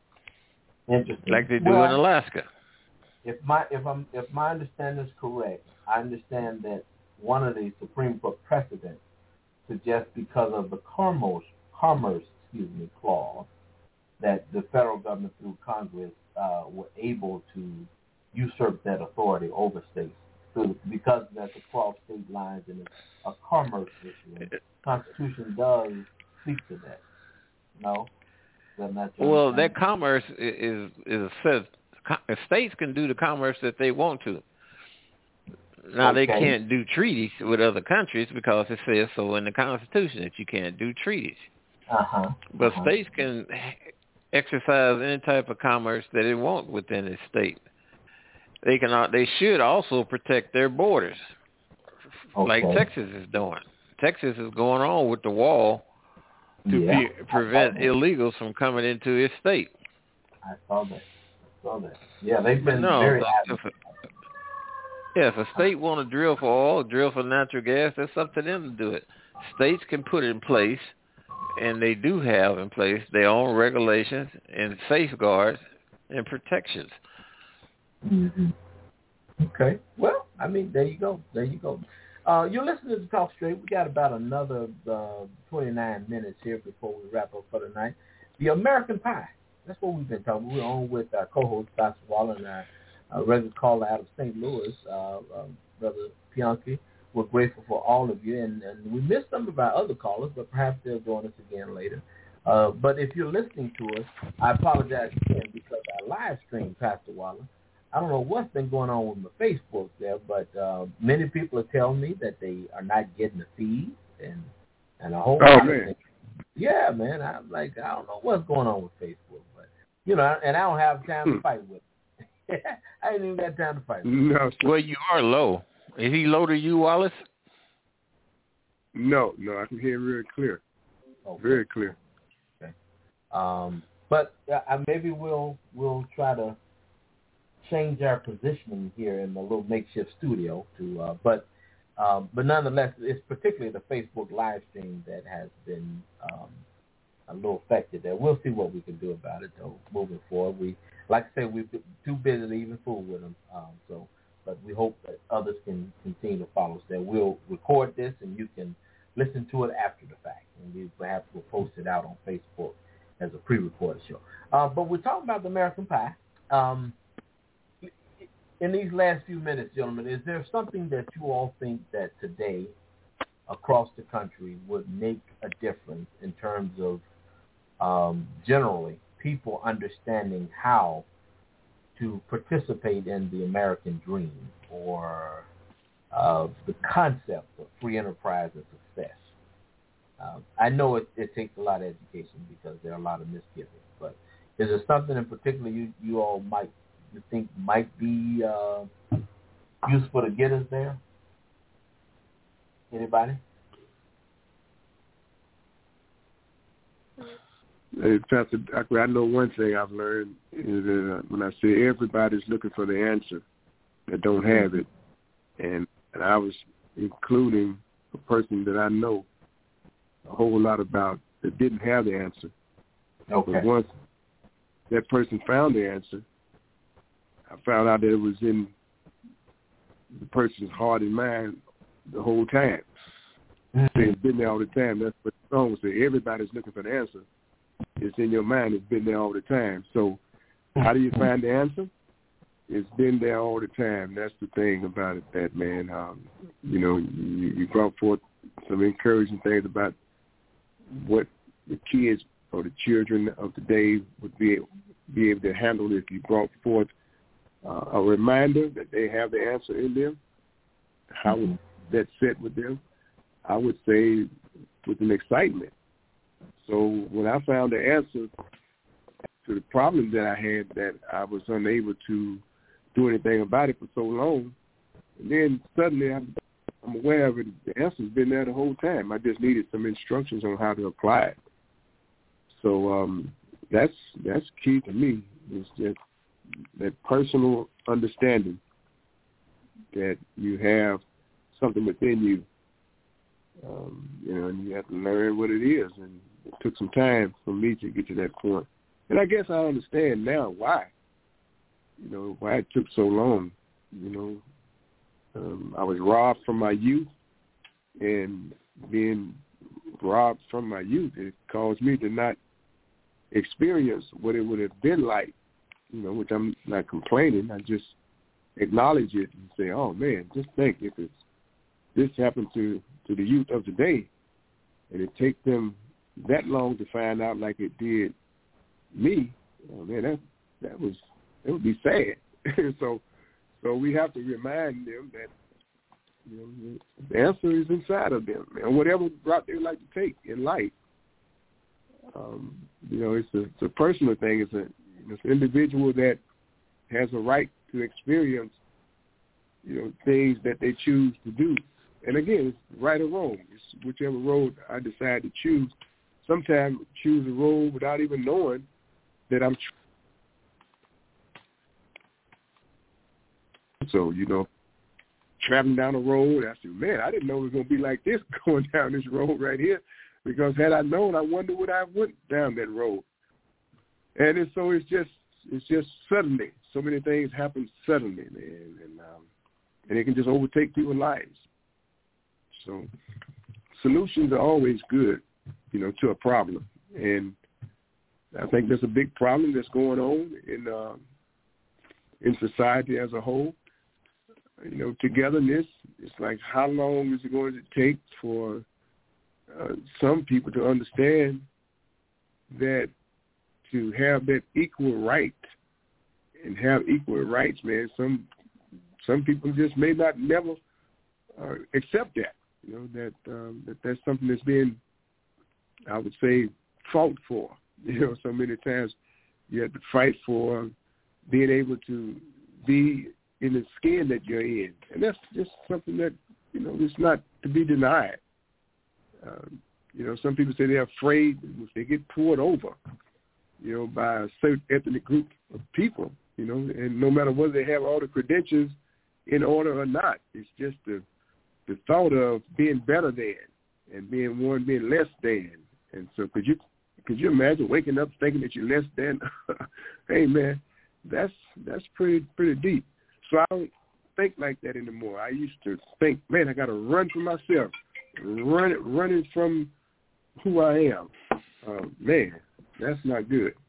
like they do well, in Alaska. If my if I'm if my understanding is correct, I understand that one of the Supreme Court precedents suggests because of the commerce commerce excuse me clause that the federal government through Congress uh, were able to usurp that authority over states. So because that's across state lines and it's a commerce issue, and the Constitution does speak to that. No, that not well, that commerce is is says states can do the commerce that they want to. Now okay. they can't do treaties with other countries because it says so in the Constitution that you can't do treaties. Uh-huh. But uh-huh. states can exercise any type of commerce that they want within the state. They can. They should also protect their borders, okay. like Texas is doing. Texas is going on with the wall to yeah. be, prevent illegals from coming into its state. I saw that. I saw that. Yeah, they've been no, very if a, yeah, if a state want to drill for oil, drill for natural gas, that's up to them to do it. States can put in place, and they do have in place, their own regulations and safeguards and protections. Mm-hmm. Okay. Well, I mean, there you go. There you go. Uh, you're listening to Talk Straight. We got about another uh, twenty-nine minutes here before we wrap up for the night. The American Pie. That's what we've been talking. We're on with our co-host, Doctor Waller, and our uh, regular caller out of Saint Louis, uh, um, Brother Pianki. We're grateful for all of you, and, and we missed some of our other callers, but perhaps they'll join us again later. Uh, but if you're listening to us, I apologize again because our live stream, Pastor Waller, I don't know what's been going on with my Facebook there, but uh, many people are telling me that they are not getting the feed and and a whole oh, lot man. of things. Yeah, man. I'm like, I don't know what's going on with Facebook, but you know, and I don't have time to fight with it. I ain't even got time to fight with it. No, well, you are low. Is he low to you, Wallace? No, no, I can hear very clear. Okay. Very clear. Okay. Um, but uh, maybe we'll we'll try to change our positioning here in the little makeshift studio to, uh, but um, but nonetheless, it's particularly the Facebook live stream that has been um, a little affected there. We'll see what we can do about it, though, moving forward. We, like I say, we've been too busy to even fool with them, um, so, but we hope that others can continue to follow us there. We'll record this, and you can listen to it after the fact, and we perhaps we'll post it out on Facebook as a pre-recorded show. Uh, but we're talking about the American Pie. Um, In these last few minutes, gentlemen, is there something that you all think that today across the country would make a difference in terms of um, generally people understanding how to participate in the American dream or uh, the concept of free enterprise and success? Uh, I know it, it takes a lot of education because there are a lot of misgivings, but is there something in particular you, you all might you think might be uh, useful to get us there? Anybody? Hey, Pastor Doctor, I know one thing I've learned is that uh, when I say everybody's looking for the answer that don't have it, and, and I was including a person that I know a whole lot about that didn't have the answer. Okay. But once that person found the answer, I found out that it was in the person's heart and mind the whole time. Mm-hmm. It's been there all the time. That's what the song said. Everybody's looking for the answer. It's in your mind. It's been there all the time. So how do you find the answer? It's been there all the time. That's the thing about it, that, man. Um, you know, you, you brought forth some encouraging things about what the kids or the children of today would be able, be able to handle if you brought forth Uh, a reminder that they have the answer in them. How mm-hmm. would that sit with them? I would say with an excitement. So when I found the answer to the problem that I had, that I was unable to do anything about it for so long, and then suddenly I'm, I'm aware of it. The answer's been there the whole time. I just needed some instructions on how to apply it. So um, that's that's key to me. Is just that personal understanding that you have something within you, um, you know, and you have to learn what it is. And it took some time for me to get to that point. And I guess I understand now why, you know, why it took so long. You know, um, I was robbed from my youth, and being robbed from my youth, it caused me to not experience what it would have been like, you know, which I'm not complaining. I just acknowledge it and say, oh, man, just think if it's, this happened to, to the youth of today, and it take them that long to find out like it did me, oh, man, that that was, it would be sad. so so we have to remind them that, you know, the answer is inside of them, and whatever route they like to take in life. Um, you know, it's a, it's a personal thing. It's, a, it's an individual that has a right to experience, you know, things that they choose to do. And again, it's right or wrong. It's whichever road I decide to choose. Sometimes choose a road without even knowing that I'm. Tr- so, you know, traveling down the road, I said, man, I didn't know it was going to be like this going down this road right here. Because had I known, I wonder would I have went down that road. And it's, so it's just it's just suddenly. So many things happen suddenly, man, and um, and it can just overtake people's lives. So solutions are always good, you know, to a problem. And I think there's a big problem that's going on in uh, in society as a whole. You know, togetherness. It's like how long is it going to take for Uh, some people to understand that to have that equal right and have equal rights, man, some some people just may not never uh, accept that. You know, that um, that that's something that's being, I would say, fought for. You know, so many times you have to fight for being able to be in the skin that you're in, and that's just something that, you know, it's not to be denied. Um, you know, some people say they're afraid if they get pulled over, you know, by a certain ethnic group of people, you know, and no matter whether they have all the credentials in order or not, it's just the the thought of being better than and being one being less than. And so could you could you imagine waking up thinking that you're less than? Hey, man, that's that's pretty pretty deep. So I don't think like that anymore. I used to think, man, I got to run for myself. Run, running from who I am, uh, man, that's not good.